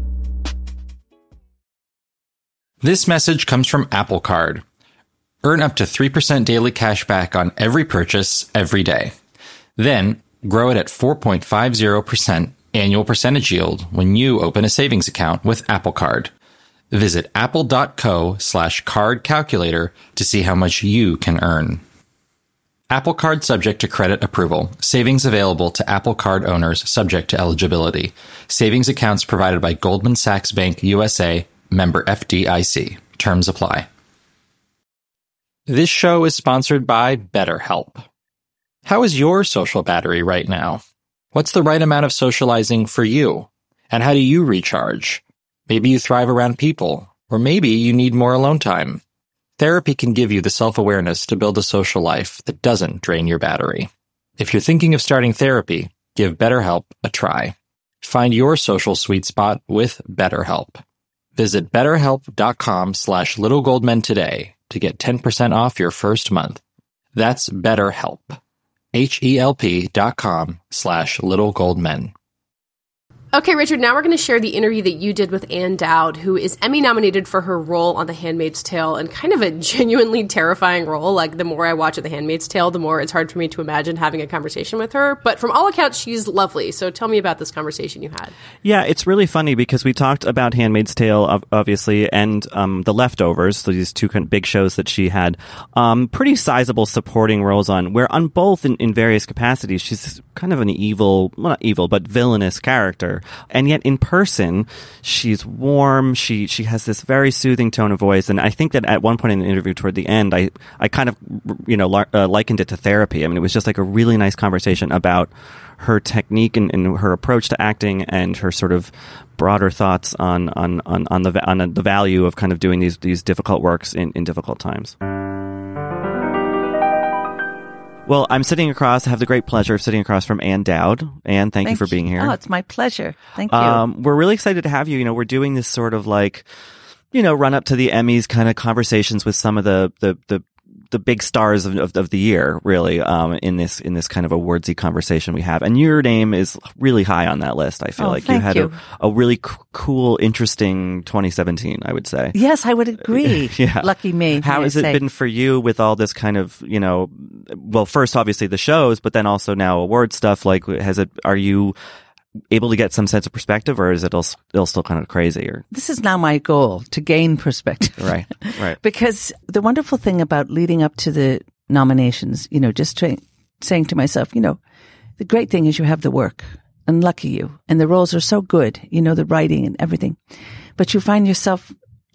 This message comes from Apple Card. Earn up to three percent daily cash back on every purchase every day. Then, grow it at four point five zero percent annual percentage yield when you open a savings account with Apple Card. Visit apple.co slash card calculator to see how much you can earn. Apple Card subject to credit approval. Savings available to Apple Card owners subject to eligibility. Savings accounts provided by Goldman Sachs Bank U S A, member F D I C. Terms apply. This show is sponsored by BetterHelp. How is your social battery right now? What's the right amount of socializing for you? And how do you recharge? Maybe you thrive around people, or maybe you need more alone time. Therapy can give you the self-awareness to build a social life that doesn't drain your battery. If you're thinking of starting therapy, Give BetterHelp a try. Find your social sweet spot with BetterHelp. Visit betterhelp.com slash littlegoldmen today to get ten percent off your first month. That's BetterHelp. H-E-L-P dot com slash littlegoldmen. Okay, Richard, now we're going to share the interview that you did with Ann Dowd, who is Emmy nominated for her role on The Handmaid's Tale, and kind of a genuinely terrifying role. Like, the more I watch of The Handmaid's Tale, the more it's hard for me to imagine having a conversation with her. But from all accounts, she's lovely. So tell me about this conversation you had. Yeah, it's really funny because we talked about Handmaid's Tale, obviously, and um, The Leftovers, so these two kind of big shows that she had um, pretty sizable supporting roles on, where on both in, in various capacities, she's kind of an evil, well, not evil, but villainous character. And yet in person, she's warm. She she has this very soothing tone of voice. And I think that at one point in the interview toward the end, I, I kind of, you know, uh, likened it to therapy. I mean, it was just like a really nice conversation about her technique and, and her approach to acting and her sort of broader thoughts on on, on, on, the, on the value of kind of doing these, these difficult works in, in difficult times. Well, I'm sitting across, I have the great pleasure of sitting across from Ann Dowd. Ann, thank, thank you for being here. Oh, it's my pleasure. Thank you. Um, we're really excited to have you. You know, we're doing this sort of like, you know, run up to the Emmys kind of conversations with some of the, the, the, the big stars of, of, of the year, really, um, in this, in this kind of awardsy conversation we have. And your name is really high on that list. I feel oh, like you had you. A, a really c- cool, interesting twenty seventeen, I would say. Yes, I would agree. Yeah. Lucky me. How has it say. been for you with all this kind of, you know, well, first, obviously the shows, but then also now award stuff? Like, has it, are you able to get some sense of perspective, or is it all, still, still kind of crazy? Or this is now my goal, to gain perspective. Right, right. Because the wonderful thing about leading up to the nominations, you know, just tra- saying to myself, you know, the great thing is you have the work, and lucky you, and the roles are so good, you know, the writing and everything, but you find yourself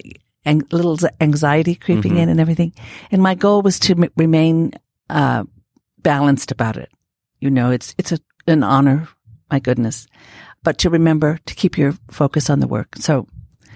a little anxiety creeping mm-hmm. in and everything. And my goal was to m- remain uh, balanced about it. You know, it's it's a, an honor. My goodness. But to remember to keep your focus on the work. So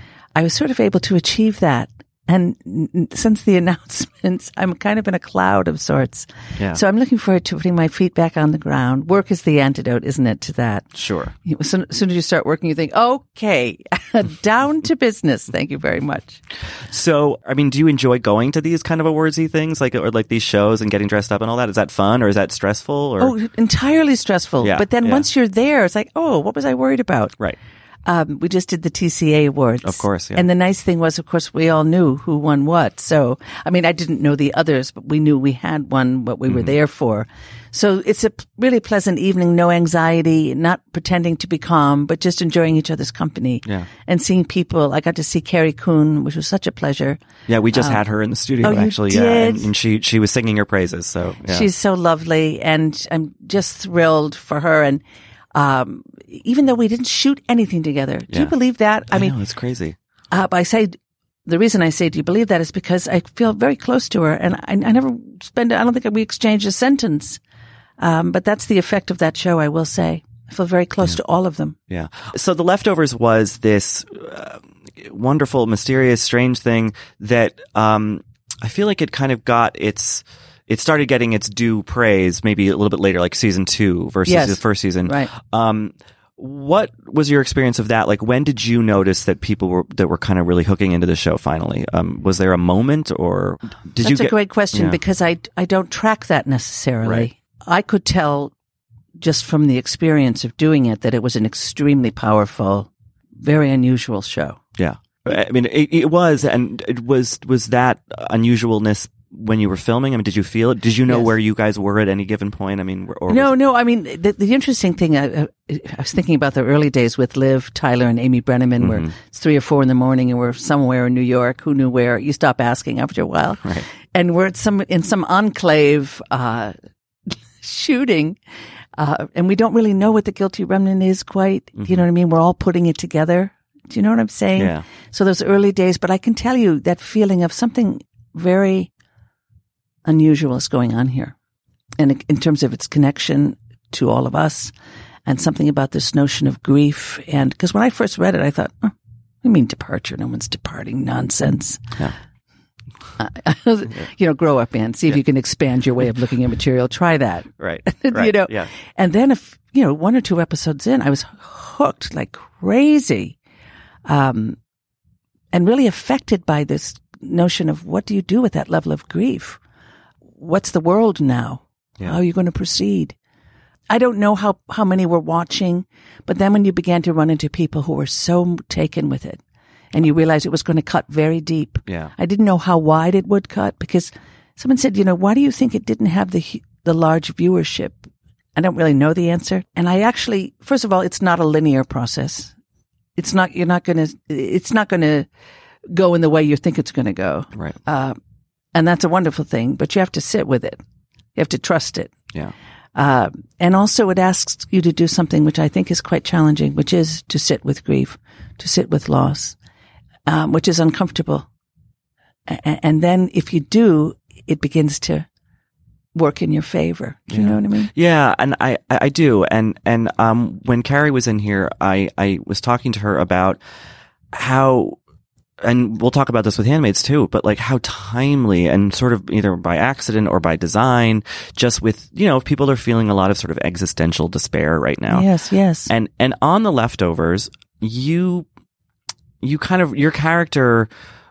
I was sort of able to achieve that. And n- since the announcements, I'm kind of in a cloud of sorts. Yeah. So I'm looking forward to putting my feet back on the ground. Work is the antidote, isn't it, to that? Sure. You, as, soon, as soon as you start working, you think, okay, down to business. Thank you very much. So, I mean, do you enjoy going to these kind of awardsy things, like, or like these shows and getting dressed up and all that? Is that fun, or is that stressful? Or? Oh, entirely stressful. Yeah, but then yeah. once you're there, it's like, oh, what was I worried about? Right. Um, we just did the T C A awards. Of course, yeah. And the nice thing was, of course, we all knew who won what. So, I mean, I didn't know the others, but we knew we had won what we mm-hmm. were there for. So it's a really pleasant evening, no anxiety, not pretending to be calm, but just enjoying each other's company. Yeah. And seeing people. I got to see Carrie Coon, which was such a pleasure. Yeah, we just um, had her in the studio, oh, actually. You yeah. did? And, and she, she was singing your praises. So, yeah. She's so lovely, and I'm just thrilled for her. And, Um, even though we didn't shoot anything together. Do yeah. you believe that? I, I mean, know, it's crazy. Uh, I say, the reason I say, do you believe that, is because I feel very close to her, and I, I never spend, I don't think we exchanged a sentence. Um, but that's the effect of that show, I will say. I feel very close yeah. to all of them. Yeah. So The Leftovers was this uh, wonderful, mysterious, strange thing that, um, I feel like it kind of got its, it started getting its due praise maybe a little bit later, like season two versus yes. the first season. Right. Um, what was your experience of that? Like, when did you notice that people were, that were kind of really hooking into the show finally? Um, was there a moment, or did That's you a get, great question, yeah. because I, I don't track that necessarily. Right. I could tell just from the experience of doing it that it was an extremely powerful, very unusual show. Yeah. I mean, it, it was, and it was, was that unusualness when you were filming? I mean, did you feel it? Did you know yes. where you guys were at any given point? I mean, or no, was no. I mean, the, the interesting thing, I, I was thinking about the early days with Liv, Tyler, and Amy Brenneman, mm-hmm. where it's three or four in the morning and we're somewhere in New York. Who knew where? You stop asking after a while. Right. And we're at some, in some enclave, uh, shooting, uh, and we don't really know what the Guilty Remnant is quite. Mm-hmm. You know what I mean? We're all putting it together. Do you know what I'm saying? Yeah. So those early days, but I can tell you that feeling of something very unusual is going on here. And in terms of its connection to all of us, and something about this notion of grief. And because when I first read it, I thought, oh, we mean departure. No one's departing. Nonsense. Yeah. Uh, you know, grow up, man. See if Yeah. you can expand your way of looking at material. Try that. Right. you Right. know, Yeah. and then if, you know, one or two episodes in, I was hooked like crazy. Um, and really affected by this notion of what do you do with that level of grief? What's the world now? Yeah. How are you going to proceed? I don't know how, how many were watching, but then when you began to run into people who were so taken with it and you realized it was going to cut very deep. Yeah. I didn't know how wide it would cut because someone said, you know, why do you think it didn't have the, hu- the large viewership? I don't really know the answer. And I actually, first of all, it's not a linear process. It's not, you're not going to, it's not going to go in the way you think it's going to go. Right. Uh, and that's a wonderful thing, but you have to sit with it. You have to trust it. Yeah. Uh, and also it asks you to do something which I think is quite challenging, which is to sit with grief, to sit with loss, um, which is uncomfortable. A- and then if you do, it begins to work in your favor. Do you Yeah. know what I mean? Yeah, and I, I do. And, and, um, when Carrie was in here, I, I was talking to her about how, and we'll talk about this with Handmaids too, but like how timely and sort of either by accident or by design, just with, you know, people are feeling a lot of sort of existential despair right now. Yes, yes. And, and on The Leftovers, you, you kind of, your character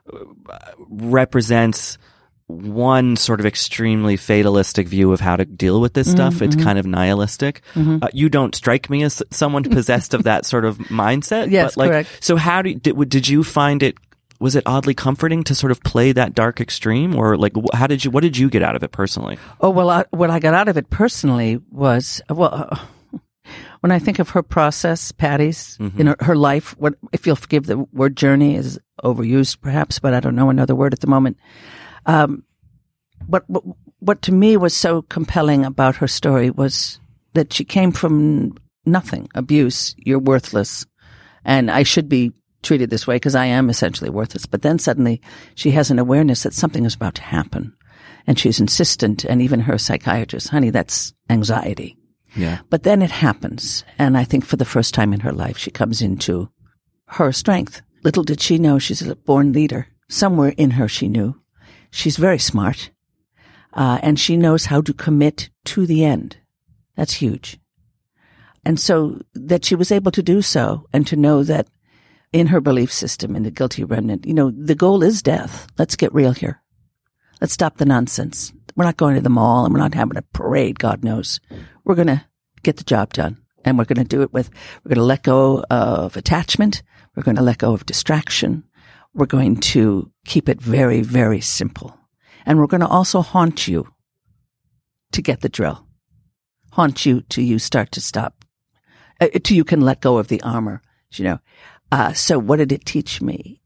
represents one sort of extremely fatalistic view of how to deal with this stuff. Mm-hmm. It's kind of nihilistic. Mm-hmm. Uh, you don't strike me as someone possessed of that sort of mindset. Yes, but like, correct. So how do you, did, did you find it? Was it oddly comforting to sort of play that dark extreme, or like wh- how did you? What did you get out of it personally? Oh, well, I, what I got out of it personally was, well, uh, when I think of her process, Patty's, Mm-hmm. in her, her life, what, if you'll forgive the word journey is overused perhaps, but I don't know another word at the moment. Um, what, what, what to me was so compelling about her story was that she came from nothing, abuse, you're worthless, and I should be treated this way because I am essentially worthless. But then suddenly she has an awareness that something is about to happen. And she's insistent, and even her psychiatrist, honey, that's anxiety. Yeah. But then it happens. And I think for the first time in her life, she comes into her strength. Little did she know she's a born leader. Somewhere in her she knew. She's very smart. Uh, and she knows how to commit to the end. That's huge. And so that she was able to do so and to know that in her belief system, in the guilty remnant, you know, the goal is death. Let's get real here. Let's stop the nonsense. We're not going to the mall and we're not having a parade, God knows. We're going to get the job done. And we're going to do it with, we're going to let go of attachment. We're going to let go of distraction. We're going to keep it very, very simple. And we're going to also haunt you to get the drill. Haunt you till you start to stop, uh, till you can let go of the armor, you know. Uh, so what did it teach me?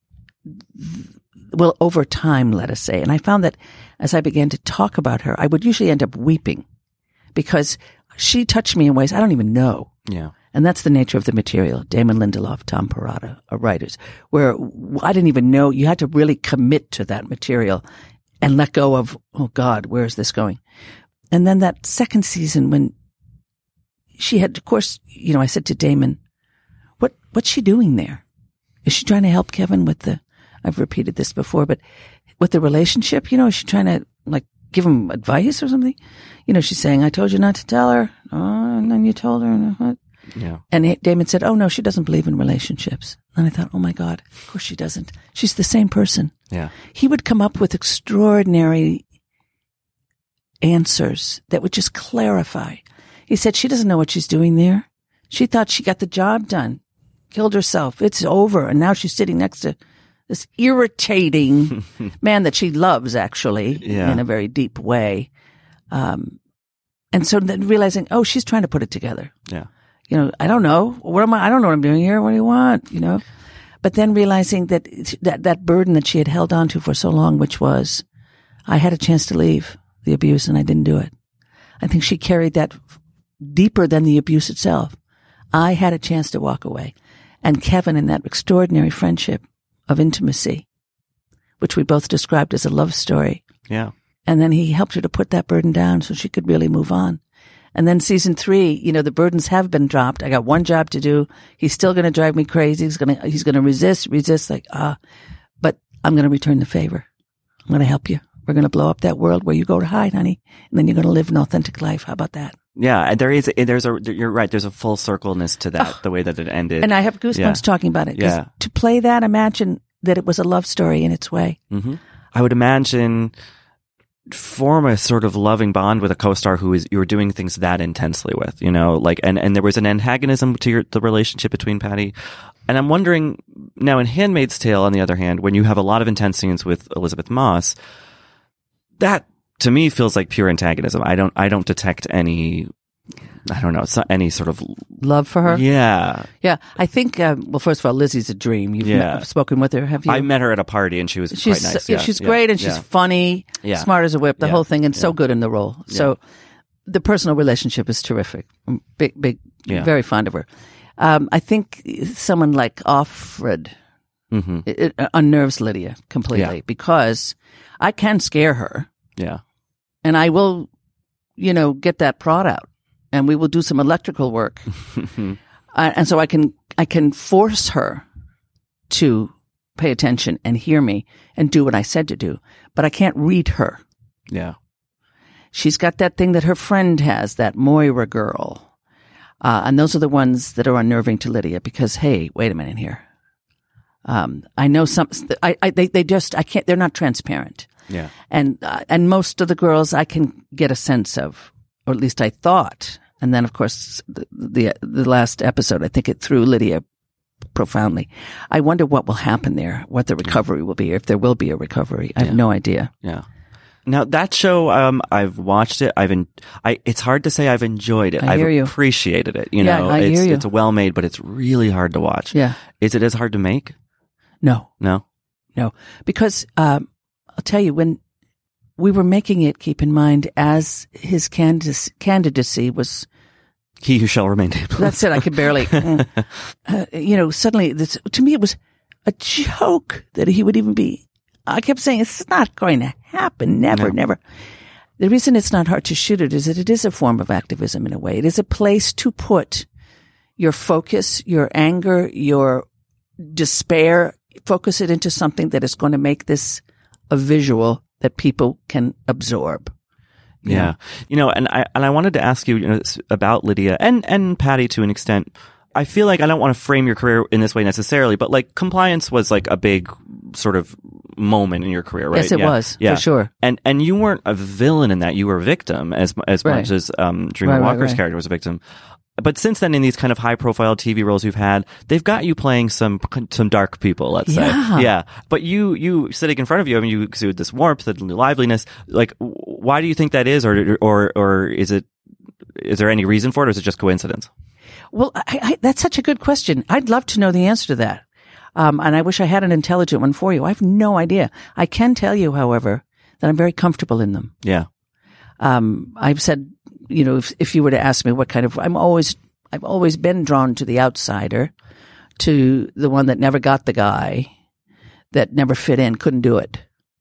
Well, over time, let us say. And I found that as I began to talk about her, I would usually end up weeping because she touched me in ways I don't even know. Yeah. And that's the nature of the material. Damon Lindelof, Tom Perrotta are writers, where I didn't even know. You had to really commit to that material and let go of, oh God, where is this going? And then that second season when she had, of course, you know, I said to Damon, what, what's she doing there? Is she trying to help Kevin with the, I've repeated this before, but with the relationship, you know, is she trying to like give him advice or something? You know, she's saying, I told you not to tell her. Oh, and then you told her. And what? Yeah. And Damon said, oh no, she doesn't believe in relationships. And I thought, oh my God, of course she doesn't. She's the same person. Yeah. He would come up with extraordinary answers that would just clarify. He said, she doesn't know what she's doing there. She thought she got the job done, killed herself. It's over. And now she's sitting next to this irritating man that she loves, actually, Yeah. in a very deep way. Um, and so then realizing, oh, she's trying to put it together. Yeah. You know, I don't know. What am I? I don't know what I'm doing here. What do you want? You know, but then realizing that that, that burden that she had held on to for so long, which was, I had a chance to leave the abuse and I didn't do it. I think she carried that deeper than the abuse itself. I had a chance to walk away. And Kevin, in that extraordinary friendship of intimacy, which we both described as a love story. Yeah. And then he helped her to put that burden down so she could really move on. And then season three, you know, the burdens have been dropped. I got one job to do. He's still going to drive me crazy. He's going to, he's going to resist, resist like, ah, but I'm going to return the favor. I'm going to help you. We're going to blow up that world where you go to hide, honey. And then you're going to live an authentic life. How about that? Yeah. And there is, there's a, you're right. There's a full circleness to that, oh. the way that it ended. And I have goosebumps yeah. talking about it. Yeah. To play that, imagine that it was a love story in its way. Mm-hmm. I would imagine form a sort of loving bond with a co-star who is, you were doing things that intensely with, you know, like, and, and there was an antagonism to your, the relationship between Patty. And I'm wondering now in Handmaid's Tale, on the other hand, when you have a lot of intense scenes with Elizabeth Moss, that to me feels like pure antagonism. I don't, I don't detect any, I don't know, it's not any sort of love for her. Yeah. Yeah. I think, um, well, first of all, Lizzie's a dream. You've yeah. met, spoken with her, have you? I met her at a party and she was she's, quite nice. Yeah, yeah. she's yeah. great and yeah. she's funny, yeah. smart as a whip, the yeah. whole thing, and yeah. so good in the role. Yeah. So the personal relationship is terrific. I'm big, big, yeah. very fond of her. Um, I think someone like Offred mm-hmm. it, it unnerves Lydia completely yeah. because I can scare her. Yeah. And I will, you know, get that prod out and we will do some electrical work. uh, and so I can, I can force her to pay attention and hear me and do what I said to do, but I can't read her. Yeah. She's got that thing that her friend has, that Moira girl. Uh, and those are the ones that are unnerving to Lydia because, hey, wait a minute here. Um, I know some, I, I, they, they just, I can't, they're not transparent. Yeah. And, uh, and most of the girls I can get a sense of, or at least I thought. And then, of course, the, the, the last episode, I think it threw Lydia profoundly. I wonder what will happen there, what the recovery will be, if there will be a recovery. I have yeah. no idea. Yeah. Now that show, um, I've watched it. I've, en- I, it's hard to say I've enjoyed it. I I've hear you. appreciated it. You yeah, know, I it's, hear you. it's well made, but it's really hard to watch. Yeah. Is it as hard to make? No. No? No. Because, um, I'll tell you, when we were making it, keep in mind, as his candidacy, candidacy was, He Who Shall Remain Nameless. That's it. I could barely, uh, uh, you know, suddenly this, to me, it was a joke that he would even be, I kept saying, it's not going to happen. Never, no. never. The reason it's not hard to shoot it is that it is a form of activism in a way. It is a place to put your focus, your anger, your despair, focus it into something that is going to make this a visual that people can absorb. Yeah. yeah. You know, and I, and I wanted to ask you, you know, about Lydia and, and Patty to an extent. I feel like I don't want to frame your career in this way necessarily, but like Compliance was like a big sort of moment in your career, right? Yes, it yeah. was, yeah. for sure. And and you weren't a villain in that; you were a victim as as right. much as um, Dreamer right, Walker's right, right. character was a victim. But since then, in these kind of high-profile T V roles you've had, they've got you playing some some dark people. Let's yeah. say, yeah. But you you sitting in front of you, I mean, you exude this warmth and liveliness. Like, why do you think that is, or or or is it? Is there any reason for it, or is it just coincidence? Well, I, I, that's such a good question. I'd love to know the answer to that. Um, and I wish I had an intelligent one for you. I have no idea. I can tell you, however, that I'm very comfortable in them. Yeah. Um, I've said, you know, if, if you were to ask me what kind of, I'm always, I've always been drawn to the outsider, to the one that never got the guy, that never fit in, couldn't do it.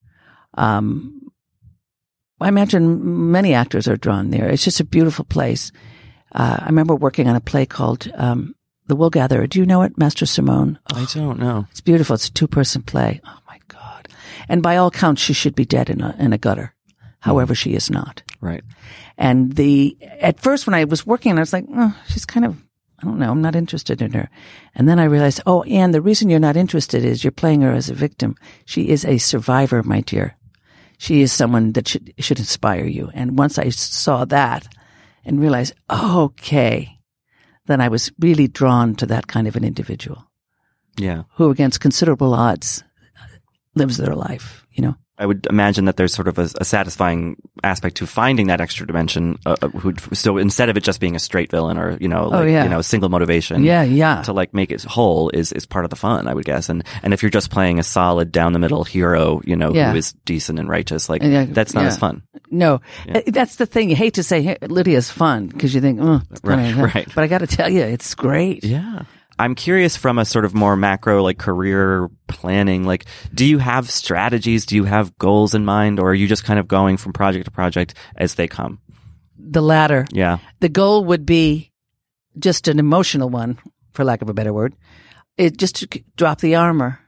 Um, I imagine many actors are drawn there. It's just a beautiful place. Uh, I remember working on a play called um, The Wool Gatherer. Do you know it, Master Simone? Oh, I don't know. It's beautiful. It's a two-person play. Oh, my God. And by all counts, she should be dead in a, in a gutter. However, mm. she is not. Right. And the at first when I was working, I was like, oh, she's kind of, I don't know, I'm not interested in her. And then I realized, oh, Anne, the reason you're not interested is you're playing her as a victim. She is a survivor, my dear. She is someone that should should inspire you. And once I saw that, and realize, oh, okay, then I was really drawn to that kind of an individual. Yeah. Who, against considerable odds, lives their life, you know? I would imagine that there's sort of a, a satisfying aspect to finding that extra dimension. Uh, who, so instead of it just being a straight villain or, you know, like, oh, yeah. you know, single motivation. Yeah, yeah. To like make it whole is, is part of the fun, I would guess. And, and if you're just playing a solid down the middle hero, you know, yeah. who is decent and righteous, like yeah, that's not yeah. as fun. No, yeah. that's the thing. You hate to say hey, Lydia's fun because you think, oh, it's right, gonna, right. But I got to tell you, it's great. Yeah. I'm curious from a sort of more macro, like career planning, like, do you have strategies? Do you have goals in mind? Or are you just kind of going from project to project as they come? The latter. Yeah. The goal would be just an emotional one, for lack of a better word. It just to drop the armor,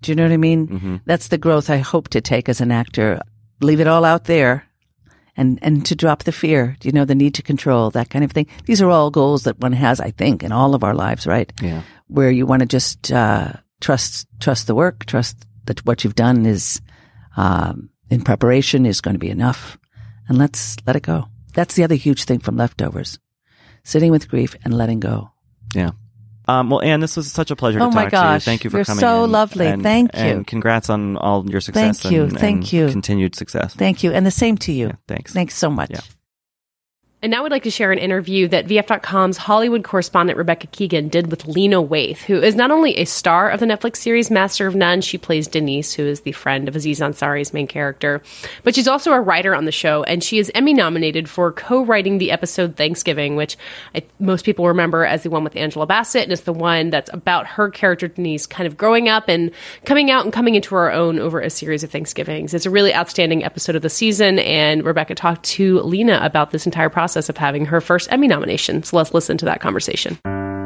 Do you know what I mean? Mm-hmm. That's the growth I hope to take as an actor. Leave it all out there and, and to drop the fear, you know, the need to control, that kind of thing. These are all goals that one has, I think, in all of our lives, right? Yeah. Where you want to just uh, trust trust the work, trust that what you've done is um, in preparation is going to be enough. And let's let it go. That's the other huge thing from Leftovers. Sitting with grief and letting go. Yeah. Um, well, Anne, this was such a pleasure oh to my talk gosh. to you. Thank you for You're coming so in. lovely. And, Thank you. And congrats on all your success. Thank you. And, Thank and you. continued success. Thank you. And the same to you. Yeah, thanks. Thanks so much. Yeah. And now we'd like to share an interview that V F dot com's Hollywood correspondent Rebecca Keegan did with Lena Waithe, who is not only a star of the Netflix series Master of None, she plays Denise, who is the friend of Aziz Ansari's main character, but she's also a writer on the show, and she is Emmy nominated for co-writing the episode Thanksgiving, which I, most people remember as the one with Angela Bassett, and it's the one that's about her character Denise kind of growing up and coming out and coming into her own over a series of Thanksgivings. It's a really outstanding episode of the season, and Rebecca talked to Lena about this entire process of having her first Emmy nomination. So let's listen to that conversation.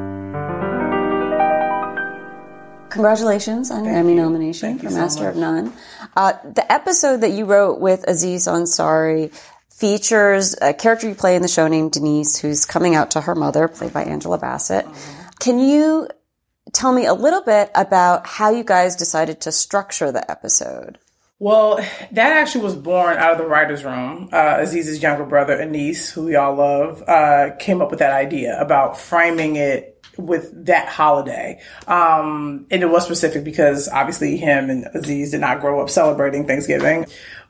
Congratulations on your Emmy nomination for Master of None. Uh, the episode that you wrote with Aziz Ansari features a character you play in the show named Denise, who's coming out to her mother, played by Angela Bassett. Can you tell me a little bit about how you guys decided to structure the episode? Well, that actually was born out of the writer's room. Uh, Aziz's younger brother, Anis, who we all love, uh, came up with that idea about framing it with that holiday. Um, and it was specific because obviously him and Aziz did not grow up celebrating Thanksgiving,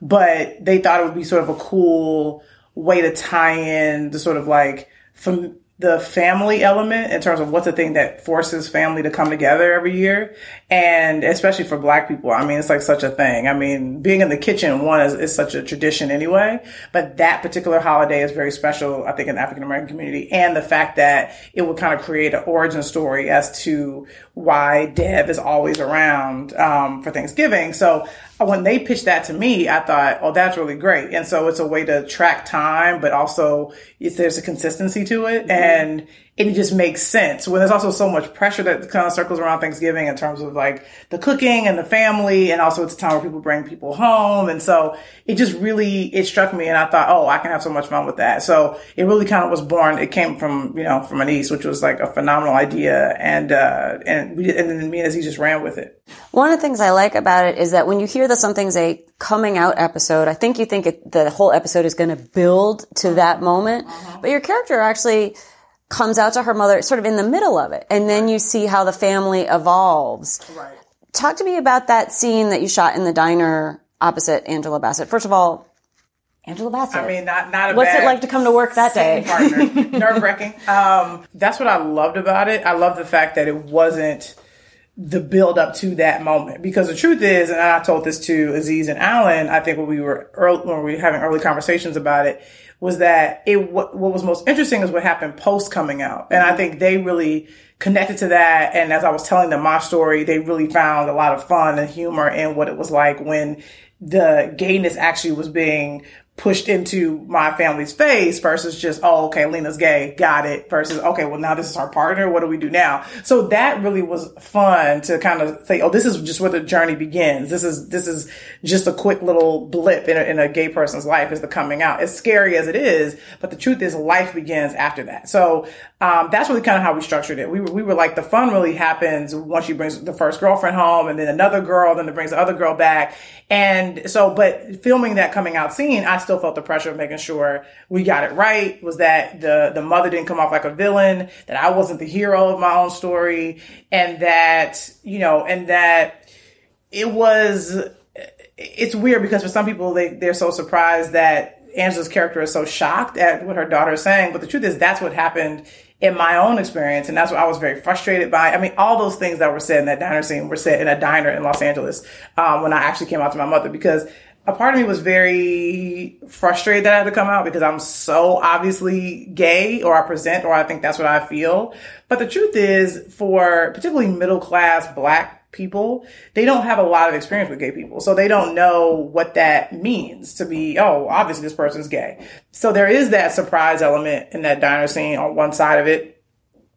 but they thought it would be sort of a cool way to tie in the sort of like from the family element in terms of what's the thing that forces family to come together every year. And especially for Black people, I mean, it's like such a thing. I mean, being in the kitchen, one, is, is such a tradition anyway, but that particular holiday is very special, I think, in the African American community. And the fact that it would kind of create an origin story as to why Deb is always around um, for Thanksgiving. So when they pitched that to me, I thought, oh, that's really great. And so it's a way to track time, but also it's, there's a consistency to it. Mm-hmm. And it just makes sense when there's also so much pressure that kind of circles around Thanksgiving in terms of like the cooking and the family. And also it's a time where people bring people home. And so it just really, it struck me and I thought, oh, I can have so much fun with that. So it really kind of was born. It came from, you know, from Anis, which was like a phenomenal idea. And, uh, and we, and then me and Aziz just ran with it. One of the things I like about it is that when you hear that something's a coming out episode, I think you think it, the whole episode is going to build to that moment, uh-huh. but your character actually comes out to her mother sort of in the middle of it. And then you see how the family evolves. Right. Talk to me about that scene that you shot in the diner opposite Angela Bassett. First of all, Angela Bassett. I mean, not, not a What's bad it like to come to work that day? Partner. Nerve-wracking. Um, that's what I loved about it. I love the fact that it wasn't the build up to that moment, because the truth is, and I told this to Aziz and Alan, I think when we were early, when we were having early conversations about it, was that it, what, what was most interesting is what happened post coming out. And I think they really connected to that. And as I was telling them my story, they really found a lot of fun and humor in what it was like when the gayness actually was being pushed into my family's face versus just, oh, okay, Lena's gay, got it, versus, okay, well, now this is our partner, what do we do now? So that really was fun to kind of say, oh, this is just where the journey begins. This is, this is just a quick little blip in a, in a gay person's life, is the coming out. As scary as it is, but the truth is life begins after that. So, um, that's really kind of how we structured it. We were, we were like, the fun really happens once she brings the first girlfriend home and then another girl, then it brings the other girl back. And so, but filming that coming out scene, I still felt the pressure of making sure we got it right, was that the, the mother didn't come off like a villain, that I wasn't the hero of my own story, and that, you know, and that it was, it's weird because for some people, they, they're so surprised that Angela's character is so shocked at what her daughter is saying. But the truth is that's what happened in my own experience. And that's what I was very frustrated by. I mean, all those things that were said in that diner scene were said in a diner in Los Angeles, um, when I actually came out to my mother, because a part of me was very frustrated that I had to come out because I'm so obviously gay, or I present, or I think that's what I feel. But the truth is, for particularly middle class Black people, they don't have a lot of experience with gay people. So they don't know what that means to be, oh, obviously this person's gay. So there is that surprise element in that diner scene on one side of it.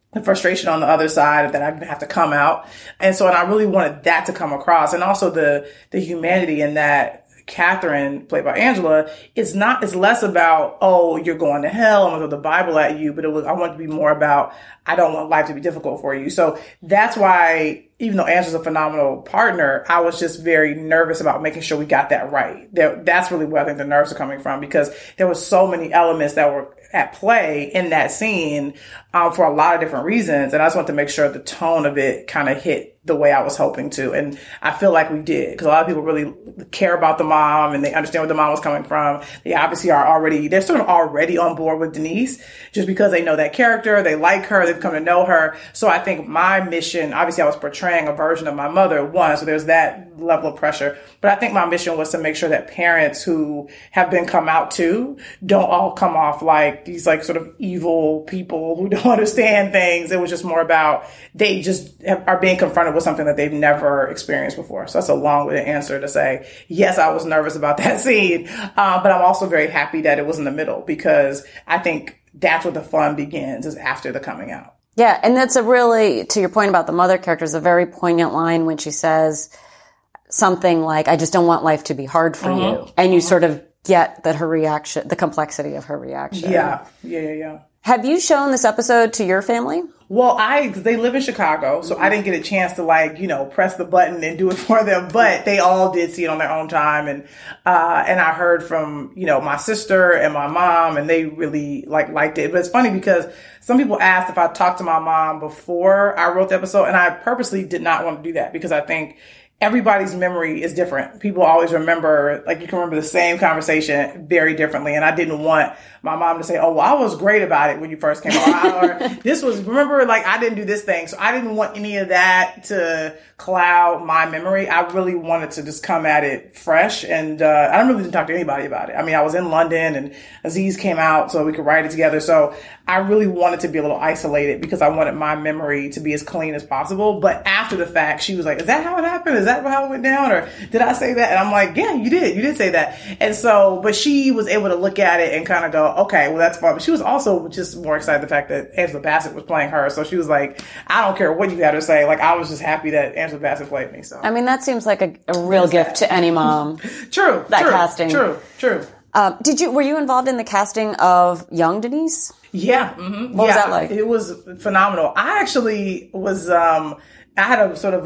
the frustration on the other side that I didn't have to come out. And so, and I really wanted that to come across. And also the, the humanity in that Catherine, played by Angela, it's not, it's less about, oh, you're going to hell, I'm going to throw the Bible at you. But it was, I want it to be more about, I don't want life to be difficult for you. So that's why, even though Angela's a phenomenal partner, I was just very nervous about making sure we got that right. That, that's really where I think the nerves are coming from, because there were so many elements that were at play in that scene um, for a lot of different reasons. And I just wanted to make sure the tone of it kind of hit the way I was hoping to. And I feel like we did, because a lot of people really care about the mom and they understand where the mom was coming from. They obviously are already, they're sort of already on board with Denise just because they know that character, they like her, they've come to know her. So I think my mission, obviously I was portraying a version of my mother, one, so there's that level of pressure. But I think my mission was to make sure that parents who have been come out to don't all come off like these like sort of evil people who don't understand things. It was just more about they just have, are being confronted with something that they've never experienced before. So that's a long-winded answer to say, yes, I was nervous about that scene. Uh, but I'm also very happy that it was in the middle, because I think that's where the fun begins, is after the coming out. Yeah. And that's a really, to your point about the mother character, is a very poignant line when she says something like, I just don't want life to be hard for mm-hmm. you. And you mm-hmm. sort of get that her reaction, the complexity of her reaction. Yeah. Yeah. Yeah. Yeah. Have you shown this episode to your family? Well, I, they live in Chicago, so I didn't get a chance to like, you know, press the button and do it for them, but they all did see it on their own time. And, uh, and I heard from, you know, my sister and my mom, and they really like liked it. But it's funny because some people asked if I talked to my mom before I wrote the episode, and I purposely did not want to do that, because I think everybody's memory is different. People always remember, like you can remember the same conversation very differently. And I didn't want my mom to say, oh, well, I was great about it when you first came on. Or this was, remember, like I didn't do this thing. So I didn't want any of that to cloud my memory. I really wanted to just come at it fresh. And, uh, I really didn't talk to anybody about it. I mean, I was in London and Aziz came out so we could write it together. So I really wanted to be a little isolated because I wanted my memory to be as clean as possible. But after the fact, she was like, is that how it happened? Is that how it went down? Or did I say that? And I'm like, yeah, you did. You did say that. And so, but she was able to look at it and kind of go, okay, well, that's fun. But she was also just more excited the fact that Angela Bassett was playing her. So she was like, I don't care what you had to say. Like, I was just happy that Angela Bassett played me. So, I mean, that seems like a, a real gift to any mom. True. That true, casting. True. True. Um, did you, were you involved in the casting of young Denise? Yeah. Mm-hmm. What yeah. was that like? It was phenomenal. I actually was, um, I had a sort of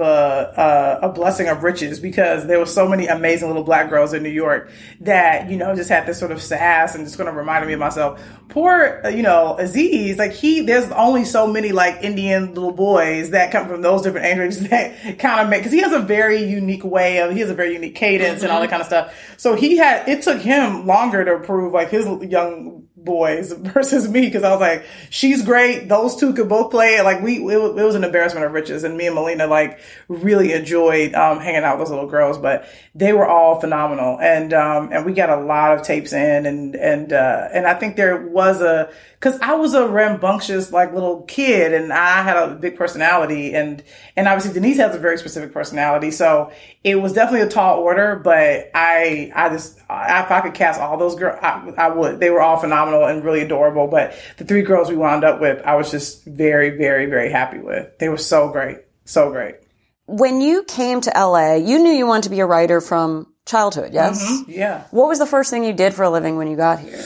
a, a, a blessing of riches because there were so many amazing little black girls in New York that, you know, just had this sort of sass and just kind of reminded me of myself. Poor, you know, Aziz, like he, there's only so many like Indian little boys that come from those different age ranges that kind of make, cause he has a very unique way of, he has a very unique cadence mm-hmm. and all that kind of stuff. So he had, it took him longer to prove like his young boys versus me, because I was like, she's great. Those two could both play it. Like we, it, it was an embarrassment of riches, and me and Melina like really enjoyed um, hanging out with those little girls. But they were all phenomenal, and um, and we got a lot of tapes in, and and uh, and I think there was a, because I was a rambunctious like little kid, and I had a big personality, and and obviously Denise has a very specific personality, so it was definitely a tall order. But I I just if I could cast all those girls, I, I would. They were all phenomenal and really adorable. But the three girls we wound up with, I was just very, very, very happy with. They were so great. So great. When you came to L A, you knew you wanted to be a writer from childhood, yes? Mm-hmm. Yeah. What was the first thing you did for a living when you got here?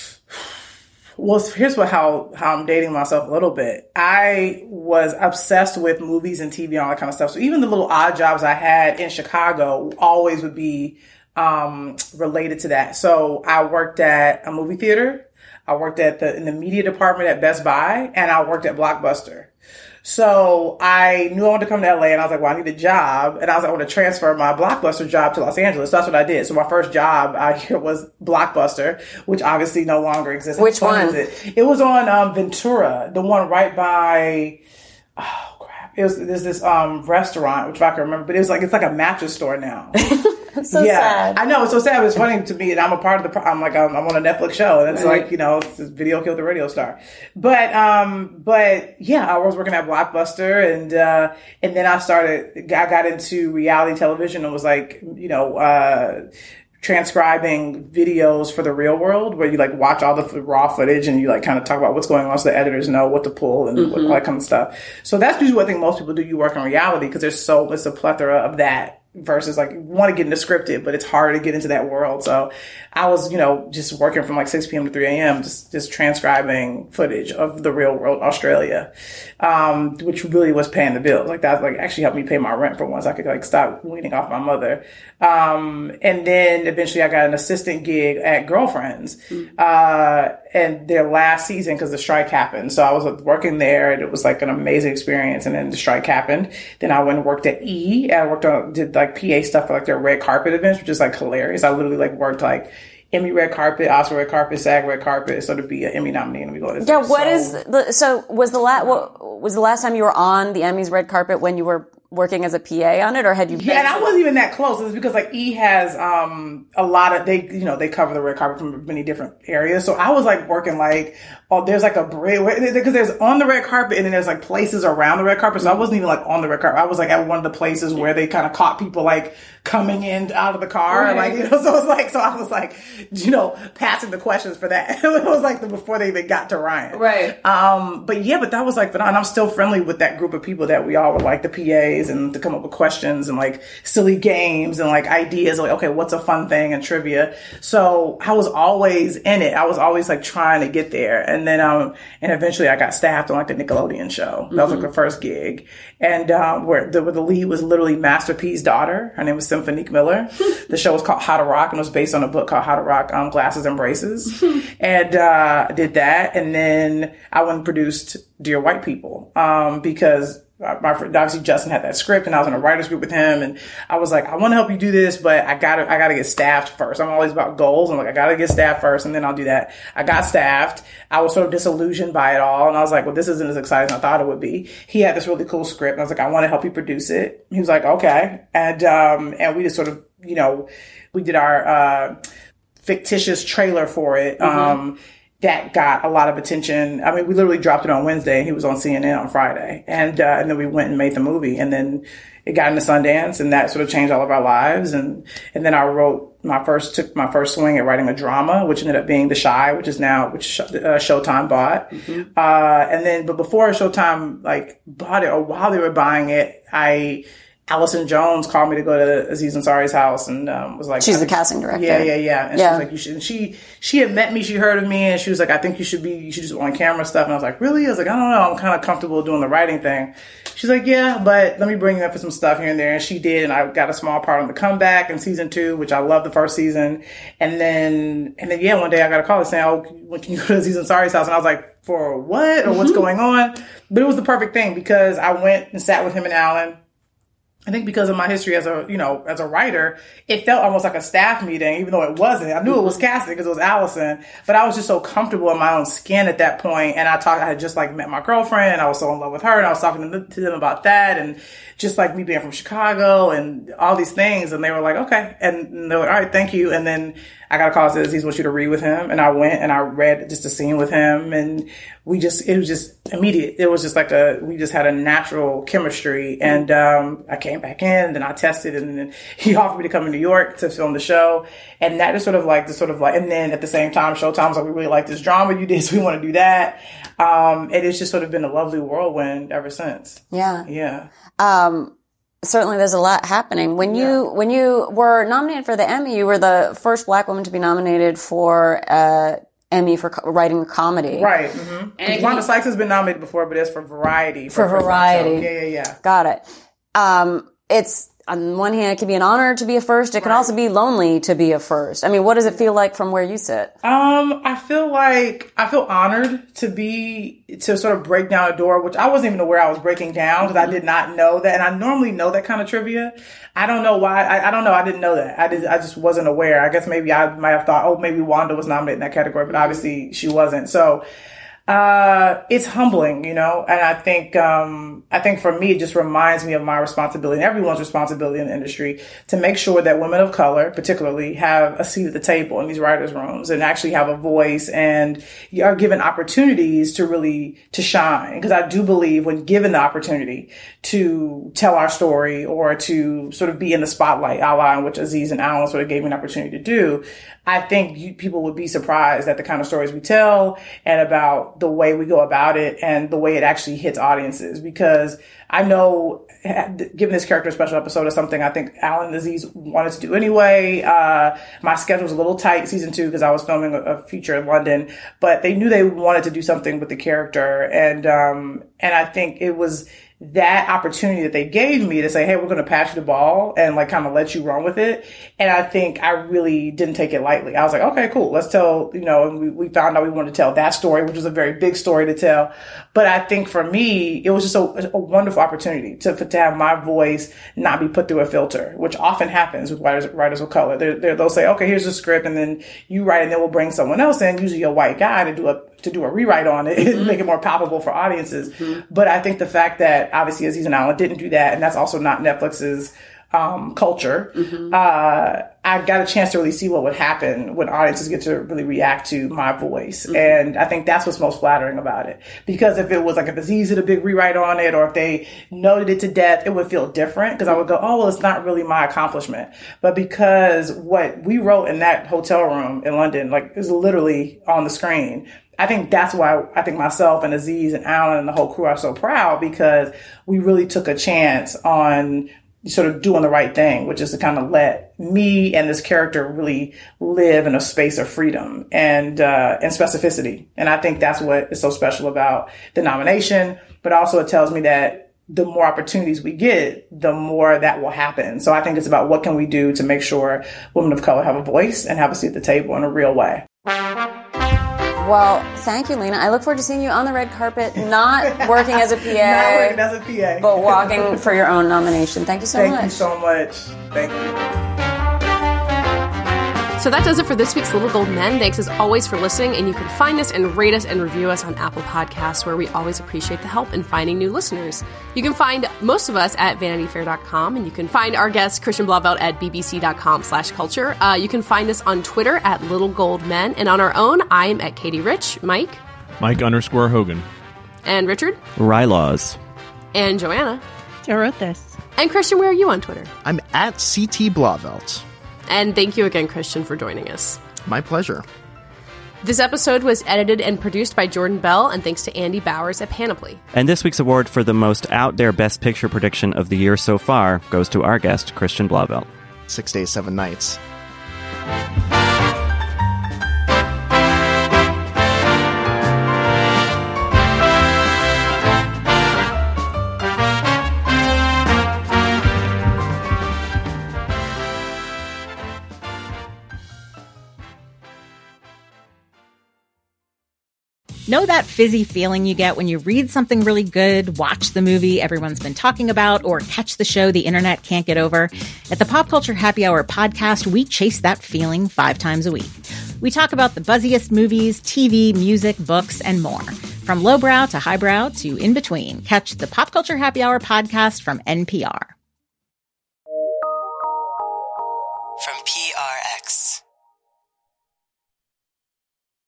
Well, here's what how how I'm dating myself a little bit. I was obsessed with movies and T V and all that kind of stuff. So even the little odd jobs I had in Chicago always would be um related to that. So I worked at a movie theater. I worked at the in the media department at Best Buy, and I worked at Blockbuster. So I knew I wanted to come to L A, and I was like, well, I need a job. And I was like, I want to transfer my Blockbuster job to Los Angeles. So that's what I did. So my first job out here was Blockbuster, which obviously no longer exists. Which one? It? it was on um, Ventura, the one right by, oh crap. It was, there's this um, restaurant, which if I can remember, but it was like, it's like a mattress store now. So yeah, sad. I know, it's so sad, but it's funny to me, and I'm a part of the, I'm like, I'm, I'm on a Netflix show, and it's right. like, you know, it's this Video Killed the Radio Star. But, um, but yeah, I was working at Blockbuster, and, uh, and then I started, I got into reality television and was like, you know, uh, transcribing videos for the real world where you like watch all the f- raw footage and you like kind of talk about what's going on so the editors know what to pull and mm-hmm. all that kind of stuff. So that's usually what I think most people do. You work in reality because there's so, it's a plethora of that versus like you want to get into scripted, but it's hard to get into that world. So I was, you know, just working from like six p.m. to three a.m. just, just transcribing footage of the real world Australia, um, which really was paying the bills. Like that like actually helped me pay my rent for once. I could like stop weaning off my mother. Um, and then eventually I got an assistant gig at Girlfriends, mm-hmm. uh, and their last season because the strike happened. So I was working there and it was like an amazing experience. And then the strike happened. Then I went and worked at E. I worked on, did like P A stuff for like their red carpet events, which is like hilarious. I literally like worked like Emmy red carpet, Oscar red carpet, SAG red carpet, so to be an Emmy nominee and we go to yeah. What so, is the, so was the last what was the last time you were on the Emmys red carpet when you were working as a P A on it, or had you? Yeah, and I wasn't even that close. It's because like E has um a lot of they you know they cover the red carpet from many different areas. So I was like working like oh there's like a bridge because there's on the red carpet and then there's like places around the red carpet. So I wasn't even like on the red carpet. I was like at one of the places where they kind of caught people like coming in out of the car, right. like you know. So it's like so I was like you know passing the questions for that. It was like the, before they even got to Ryan, right? Um, but yeah, but that was like and I'm still friendly with that group of people that we all were like the P As and to come up with questions and like silly games and like ideas like okay what's a fun thing and trivia. So I was always in it. I was always like trying to get there, and then um and eventually I got staffed on like the Nickelodeon show. That was like the first gig, and um where the, where the lead was literally Master P's daughter. Her name was Symphonique Miller. The show was called How to Rock and it was based on a book called How to Rock um, Glasses and Braces. And uh, I did that. And then I went and produced Dear White People um, because my friend, obviously Justin had that script and I was in a writer's group with him. And I was like, I want to help you do this, but I gotta, I gotta get staffed first. I'm always about goals. I'm like, I gotta get staffed first and then I'll do that. I got staffed. I was sort of disillusioned by it all. And I was like, well, this isn't as exciting as I thought it would be. He had this really cool script. And I was like, I want to help you produce it. He was like, okay. And, um, and we just sort of, you know, we did our, uh, fictitious trailer for it. Mm-hmm. Um, that got a lot of attention. I mean, we literally dropped it on Wednesday and he was on C N N on Friday. And, uh, and then we went and made the movie and then it got into Sundance and that sort of changed all of our lives. And, and then I wrote my first, took my first swing at writing a drama, which ended up being The Chi, which is now, which uh, Showtime bought. Mm-hmm. Uh, and then, but before Showtime like bought it or while they were buying it, I, Allison Jones called me to go to Aziz Ansari's house and um, was like, she's the casting director. Yeah, yeah, yeah. And yeah. she was like, you should. And she she had met me, she heard of me, and she was like, I think you should be, you should just on camera stuff. And I was like, really? I was like, I don't know, I'm kind of comfortable doing the writing thing. She's like, yeah, but let me bring you up for some stuff here and there. And she did, and I got a small part on The Comeback in season two, which I loved the first season. And then, and then yeah, one day I got a call saying, oh, when can you go to Aziz Ansari's house? And I was like, for what? Or what's going on? But it was the perfect thing because I went and sat with him and Alan. I think because of my history as a, you know, as a writer, it felt almost like a staff meeting, even though it wasn't. I knew mm-hmm. it was casting because it was Allison, but I was just so comfortable in my own skin at that point. And I talked, I had just like met my girlfriend and I was so in love with her and I was talking to them, to them about that and just like me being from Chicago and all these things. And they were like, okay. And they were like, all right, thank you. And then I got a call that says he wants you to read with him. And I went and I read just a scene with him and we just, it was just immediate. It was just like a, we just had a natural chemistry. And, um, I came back in, then I tested and then he offered me to come to New York to film the show. And that is sort of like the sort of like, and then at the same time, Showtime was like, we really like this drama you did, so we want to do that. Um, and it's just sort of been a lovely whirlwind ever since. Yeah. Yeah. Um, certainly there's a lot happening. When you, yeah. when you were nominated for the Emmy, you were the first Black woman to be nominated for, uh, Emmy for co- writing a comedy. Right. Mm-hmm. And Wanda Sykes has been nominated before, but it's for Variety. For, for Variety. Yeah, yeah, yeah. Got it. Um, it's, on one hand, it can be an honor to be a first. It can right. also be lonely to be a first. I mean, what does it feel like from where you sit? Um, I feel like, I feel honored to be, to sort of break down a door, which I wasn't even aware I was breaking down because I did not know that. And I normally know that kind of trivia. I don't know why. I, I don't know. I didn't know that. I did, I just wasn't aware. I guess maybe I might have thought, oh, maybe Wanda was nominated in that category, but obviously she wasn't. So, Uh, it's humbling, you know, and I think, um, I think for me, it just reminds me of my responsibility and everyone's responsibility in the industry to make sure that women of color, particularly, have a seat at the table in these writers' rooms and actually have a voice and are given opportunities to really, to shine. Because I do believe when given the opportunity to tell our story or to sort of be in the spotlight, a la which Aziz and Alan sort of gave me an opportunity to do, I think you, people would be surprised at the kind of stories we tell and about the way we go about it and the way it actually hits audiences. Because I know, given this character a special episode is something I think Alan and Aziz wanted to do anyway. Uh, my schedule was a little tight season two because I was filming a, a feature in London, but they knew they wanted to do something with the character. And, um, and I think it was that opportunity that they gave me to say, hey, we're going to pass you the ball and like kind of let you run with it. And I think I really didn't take it lightly. I was like, okay, cool. Let's tell, you know, and we, we found out we wanted to tell that story, which was a very big story to tell. But I think for me, it was just a, a wonderful opportunity to, to have my voice not be put through a filter, which often happens with writers, writers of color. They're, they're, they'll say, okay, here's the script. And then you write, and then we'll bring someone else in, usually a white guy, to do a, to do a rewrite on it and make it more palpable for audiences. Mm-hmm. But I think the fact that obviously Aziz and Alan didn't do that, and that's also not Netflix's um, culture, mm-hmm. uh, I got a chance to really see what would happen when audiences get to really react to my voice. Mm-hmm. And I think that's what's most flattering about it. Because if it was like, if Aziz did a big rewrite on it, or if they noted it to death, it would feel different. Because I would go, oh, well, it's not really my accomplishment. But because what we wrote in that hotel room in London, like, is literally on the screen, I think that's why I think myself and Aziz and Alan and the whole crew are so proud, because we really took a chance on sort of doing the right thing, which is to kind of let me and this character really live in a space of freedom and, uh, and specificity. And I think that's what is so special about the nomination, but also it tells me that the more opportunities we get, the more that will happen. So I think it's about what can we do to make sure women of color have a voice and have a seat at the table in a real way. Well, thank you, Lena. I look forward to seeing you on the red carpet, not working as a P A. Not working as a P A. But walking for your own nomination. Thank you so thank much. Thank you so much. Thank you. So that does it for this week's Little Gold Men. Thanks as always for listening, and you can find us and rate us and review us on Apple Podcasts, where we always appreciate the help in finding new listeners. You can find most of us at vanity fair dot com, and you can find our guest Christian Blauvelt at b b c dot com slash culture. Uh, you can find us on Twitter at Little Gold Men, and on our own, I am at Katie Rich. Mike? Mike underscore Hogan. And Richard? Rylaws. And Joanna? Joe wrote this. And Christian, where are you on Twitter? I'm at C T Blauvelt. And thank you again, Christian, for joining us. My pleasure. This episode was edited and produced by Jordan Bell, and thanks to Andy Bowers at Panoply. And this week's award for the most out there Best Picture prediction of the year so far goes to our guest, Christian Blauvelt. Six Days, Seven Nights. Know that fizzy feeling you get when you read something really good, watch the movie everyone's been talking about, or catch the show the internet can't get over? At the Pop Culture Happy Hour podcast, we chase that feeling five times a week. We talk about the buzziest movies, T V, music, books, and more. From lowbrow to highbrow to in between. Catch the Pop Culture Happy Hour podcast from N P R.